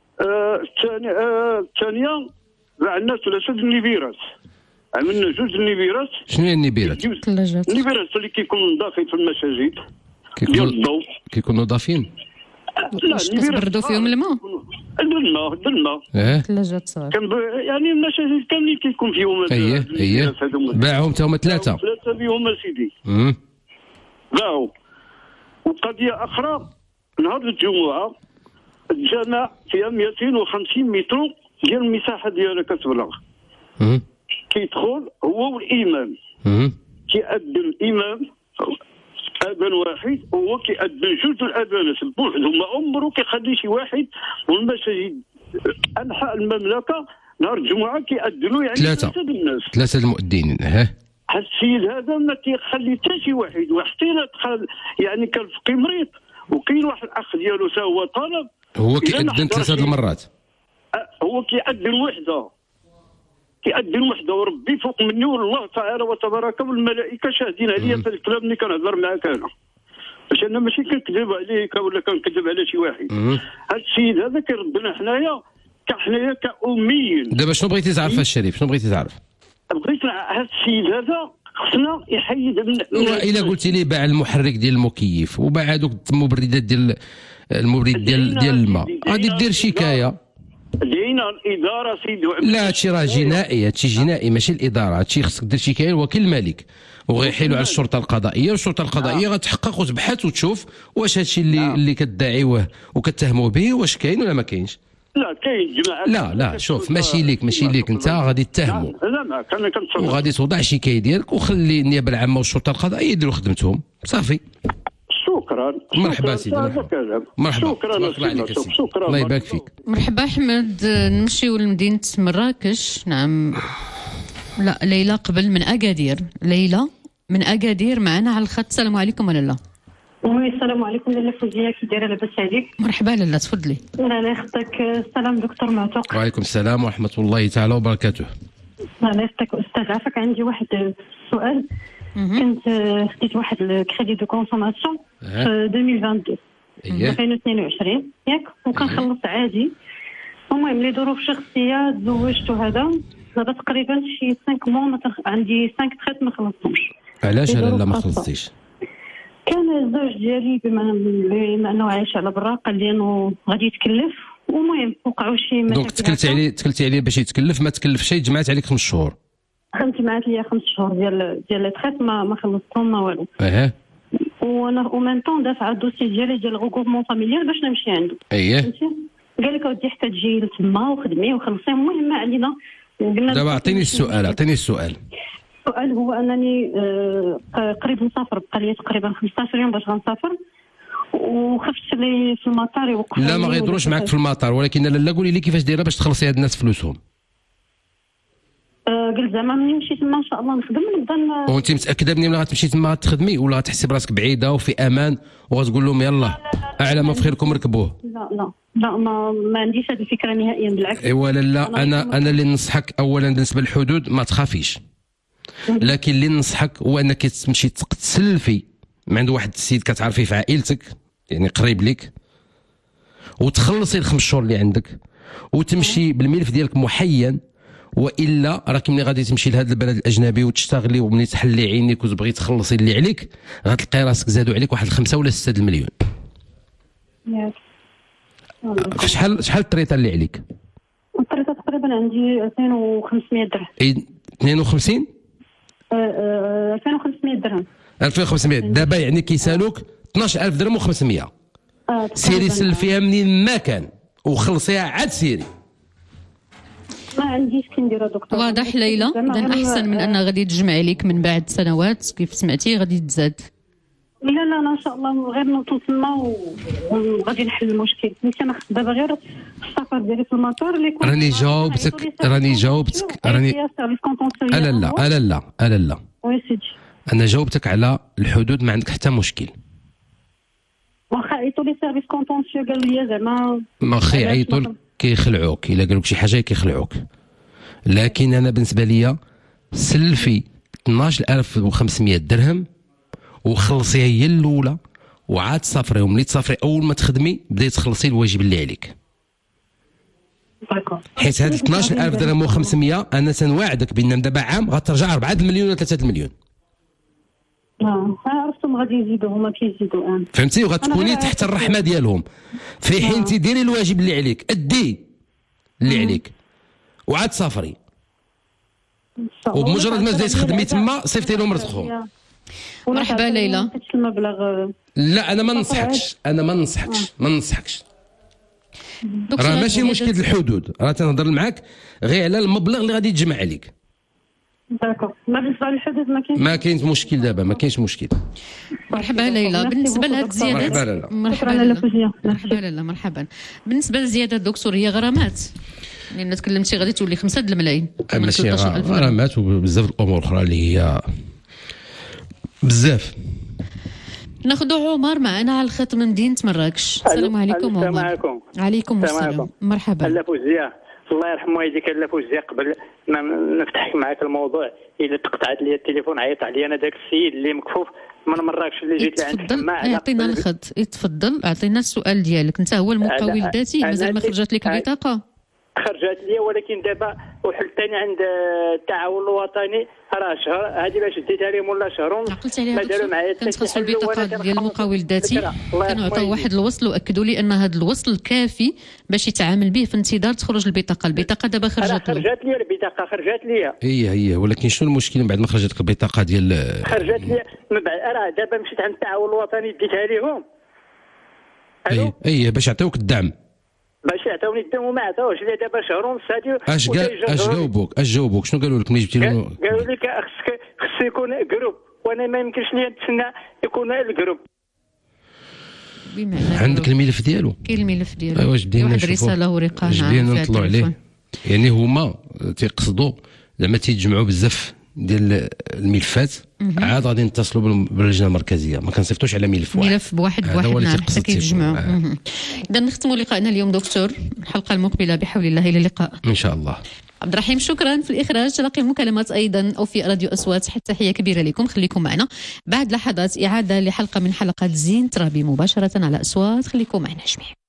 الثاني الثانيه عندنا ثلاثه النبيرات. عملنا جوج النبيرات. شنو هي النبيرات؟ الثلاجات. النبيرات اللي كيكونوا نضافين في المساجد ديال الضوء. كيكونوا نضافين؟ لا كتبردوا فيهم الماء؟ الماء الماء. اه ثلاجات صغار. يعني المساجد كاملين كيكون فيهم. اييه اييه. باعهم تا هما ثلاثه. ثلاثه بهم سيدي. امم باعوا. وقضيه اخرى نهار الجمعه الجامع فيها مئتين وخمسين متر ديال المساحه ديالها كتبلغ. امم كيدخل هو والامام. امم كيأذن الامام اذان واحد وهو كيأذن جوج الاذانات بوحدهم. ما عمره كيخلي شي واحد والمساجد انحاء المملكه نهار الجمعه كيأذنوا يعني ثلاثه الناس. ثلاثه المؤذنين. ها هاد السيد هذا ما كيخلي حتى شي واحد. وحتى الا دخل يعني كان فقي مريض وكاين واحد الاخ ديالو تا هو طالب هو كيأذن ثلاثه المرات. هو كيأذن وحده كيأذن وحده وربي فوق مني والله تعالى وتبارك والملائكه شاهدين عليا في الكلام اللي كنهضر معاك انا. باش انا ماشي كنكذب عليك ولا كنكذب على شي واحد. هاد السيد هذا كيردنا حنايا كحنايا كأميين. دابا شنو بغيتي تعرف الشريف؟ شنو بغيتي تعرف؟ بغيت هاد السيد هذا خصنا يحيد من الا قلتي لي باع المحرك ديال المكيف وباع هذوك المبردات ديال المبرد ديال ديال الماء غادي دير شكايه. دينا الاداره سيدي. لا هادشي راه جنائي. هادشي جنائي ماشي الاداره. هادشي خصك دير شكايه لوكيل الملك وغيحيلوا على الشرطه القضائيه والشرطه القضائيه غتحقق وتبحث وتشوف واش هادشي اللي اللي كتدعيوه وكتهموا به واش كاين ولا ما كاينش. لا كاين جماعه. لا لا شوف ماشي ليك ماشي ليك انت غادي تتهموا. لا معك انا كنتصور. وغادي توضع شكايه ديالك وخلي النيابه العامه والشرطه القضائيه يديروا خدمتهم صافي. السوق شكرا مرحبا سيدي، مرحبا مرحبا شكرا تبارك الله عليك شكرا سيدي. شكرا الله يبارك فيك. مرحبا احمد. نمشيو لمدينه مراكش. نعم، لا ليلى قبل من اكادير. ليلى من اكادير معنا على الخط. السلام عليكم ولا لا؟ وي السلام عليكم لاله فوزيه، كي دايره؟ لاباس عليك؟ مرحبا لاله، تفضلي. الله يخطيك. السلام دكتور معتوق. وعليكم السلام ورحمه الله تعالى وبركاته. الله يخطيك استاذ. عافاك عندي واحد السؤال. كنت خديت واحد الكريدي دو كونسوماسيون في ألفين واثنين وعشرين ألفين واثنين وعشرين ياك، وكنخلص عادي. المهم لظروف شخصيه تزوجت وهذا دابا تقريبا شي خمسة موا عندي خمسة تخيت ما خلصتهمش. علاش لا ما خلصتيش؟ كان الزوج ديالي بما بما انه عايش على برا قال لي انه غادي يتكلف، ومهم وقعوا شي مشاكل. دونك تكلتي عليه تكلتي عليه باش يتكلف، ما تكلف شي، جمعت عليك خمس شهور. خدمت معات ليا خمس شهور ديال ديال التخيط، ما ما خلصتهم ما والو. اها. وانا او ميم طون دافعه الدوسي ديالي ديال الغوغومون فاميليال باش نمشي عنده. اييه. قال لك اودي حتى تجي لتما وخدمي وخلصي. المهم ما علينا. دابا اعطيني السؤال، اعطيني السؤال. السؤال هو انني آه قريب نسافر، بقى لي تقريبا خمسطاش يوم باش غنسافر، وخفت لي في المطار يوقفوا. لا ما غيدروش معاك في المطار، ولكن لالا قولي لي كيفاش دايره باش تخلصي هاد الناس فلوسهم. آه قلت زعما ملي نمشي تما ان شاء الله نخدم نبدا. وانت متاكده مني ملي غتمشي تما غتخدمي، ولا غتحسي براسك بعيده وفي امان وغتقول لهم يلا اعلى ما في خيركم ركبوه؟ لا لا لا ما, ما عنديش هذه الفكره نهائيا، بالعكس. ايوا لالا انا انا, أنا اللي ننصحك اولا بالنسبه للحدود ما تخافيش، لكن اللي ننصحك هو انك تمشي تسلفي من عند واحد السيد كتعرفيه في عائلتك يعني قريب لك، وتخلصي الخمس شهور اللي عندك، وتمشي بالملف ديالك محين. والا راك ملي غادي تمشي لهذا البلد الاجنبي وتشتغلي، وملي تحلي عينيك وتبغي تخلصي اللي عليك غتلقاي راسك زادوا عليك واحد الخمسه ولا سته المليون. ياك شحال شحال الطريطه اللي عليك؟ الطريطه تقريبا عندي ألفين وخمسمية درهم. اثنين وخمسين؟ ألفين وخمسمية درهم. ألفين وخمسمية دابا يعني كيسالوك اثناش ألف درهم وخمسمية. آه سيري سلفيها منين ما كان وخلصيها عاد سيري. ما عنديش كي ندير دكتور. واضح ليلى، اذا احسن من ان غادي تجمع عليك من بعد سنوات كيف سمعتي غادي تزاد. لا لا انا ان شاء الله غير نوصل تما وغادي نحل المشكل. ملي انا خدت دابا غير السفر ديالي في المطار اللي يكون. راني جاوبتك راني جاوبتك راني لا لا لا لا لا لا وي سيدي انا جاوبتك على الحدود، ما عندك حتى مشكل. واخا عيطوا لي سيرفيس كونطونسيو قالوا لي زعما ما خي عيطوا لك كيخلعوك، الا قالوا لك شي حاجه كيخلعوك. لكن انا بالنسبه ليا سلفي اثناش ألف وخمسمية درهم وخلصيها هي الاولى، وعاد سافري، وملي تسافري اول ما تخدمي بداي تخلصي الواجب اللي عليك. حيت هاد اثناش ألف درهم وخمسمية انا سنواعدك بان دابا عام غترجع أربعة المليون ولا ثلاثة المليون. اه عرفتهم غادي يزيدوا هما كيزيدوا الان. فهمتي؟ وغتكوني تحت الرحمه ديالهم، في حين انت ديري الواجب اللي عليك، ادي اللي عليك وعاد سافري. وبمجرد ما بديتي تخدمي تما صيفطي لهم رزقهم. مرحبا ليلى. المبلغ لا انا ما ننصحكش، انا ما ننصحكش ما ننصحكش راه ماشي مشكل الحدود، راه تنهضر معاك غير على المبلغ اللي غادي يتجمع عليك. داكور. ما بالنسبه للحدود ما كاينش ما كاينش مشكل دابا، ما كاينش مشكل. مرحبا ليلى. بالنسبه لهاد الزيادات مرحبا لالا. مرحبا لالا. مرحبا لالا مرحبا. بالنسبه للزيادات دكتور هي غرامات، لان تكلمتي غادي تولي خمسة د الملايين ماشي غرامات وبزاف الامور اخرى اللي هي بزاف. ناخذ عمر معنا على الخط من مدينه مراكش. السلام عليكم عمر. السلام عليكم. عليكم السلام. مرحبا. لا فوزيه الله يرحم والديك. لا فوزيه قبل ما نفتح معاك الموضوع الا تقطعت لي التليفون عيط عليا انا داك السيد اللي مكفوف من مراكش اللي جيت لعند تفضل اعطينا الخط. تفضل اعطينا السؤال ديالك. انت هو المقاول الذاتي مازال ما خرجت لك البطاقه؟ خرجت لي ولكن دابا وحلت ثاني عند التعاون الوطني راه شهر هذه باش ديتها لهم ولا شهر ونص. عقلت عليها ما داروا معايا حتى كانت خاصو البطاقه ديال المقاول الذاتي، كانوا عطاو واحد الوصل واكدوا لي ان هذا الوصل كافي باش يتعامل به في انتظار تخرج البطاقه. البطاقه دابا خرجت له. خرجت لي البطاقه خرجت لي هي هي ولكن شنو المشكل من بعد ما خرجت لك البطاقه ديال؟ خرجت لي من بعد راه دابا مشيت عند التعاون الوطني ديتها لهم. اي اي باش يعطيوك الدعم، باش يعطوني الدم وما عطاوش لي دابا شهر ونص هادي. اش قال اش جاوبوك اش جاوبوك شنو قالوا لك ملي جبتي لهم؟ قالوا لك خصك خص يكون جروب وانا ما يمكنش لي نتسنى يكون الجروب. بمعنى عندك الملف ديالو؟ كاين الملف ديالو. ايوا واش بدينا واحد نشوفوا؟ رساله ورقه اش بدينا نطلعوا عليه؟ يعني هما تيقصدوا زعما تيتجمعوا بزاف ديال الملفات، عاد غادي نتصلوا باللجنه المركزيه، ما كنصيفطوش على ملف واحد، ملف بواحد بواحد نعم حتى كيتجمعوا. اذا نختموا لقائنا اليوم دكتور، الحلقه المقبله بحول الله الى اللقاء ان شاء الله. عبد الرحيم شكرا في الاخراج، تلقي المكالمات ايضا او في راديو اصوات، حتى تحيه كبيره لكم. خليكم معنا بعد لحظات اعاده لحلقه من حلقات زين ترابي مباشره على اصوات، خليكم معنا جميعا.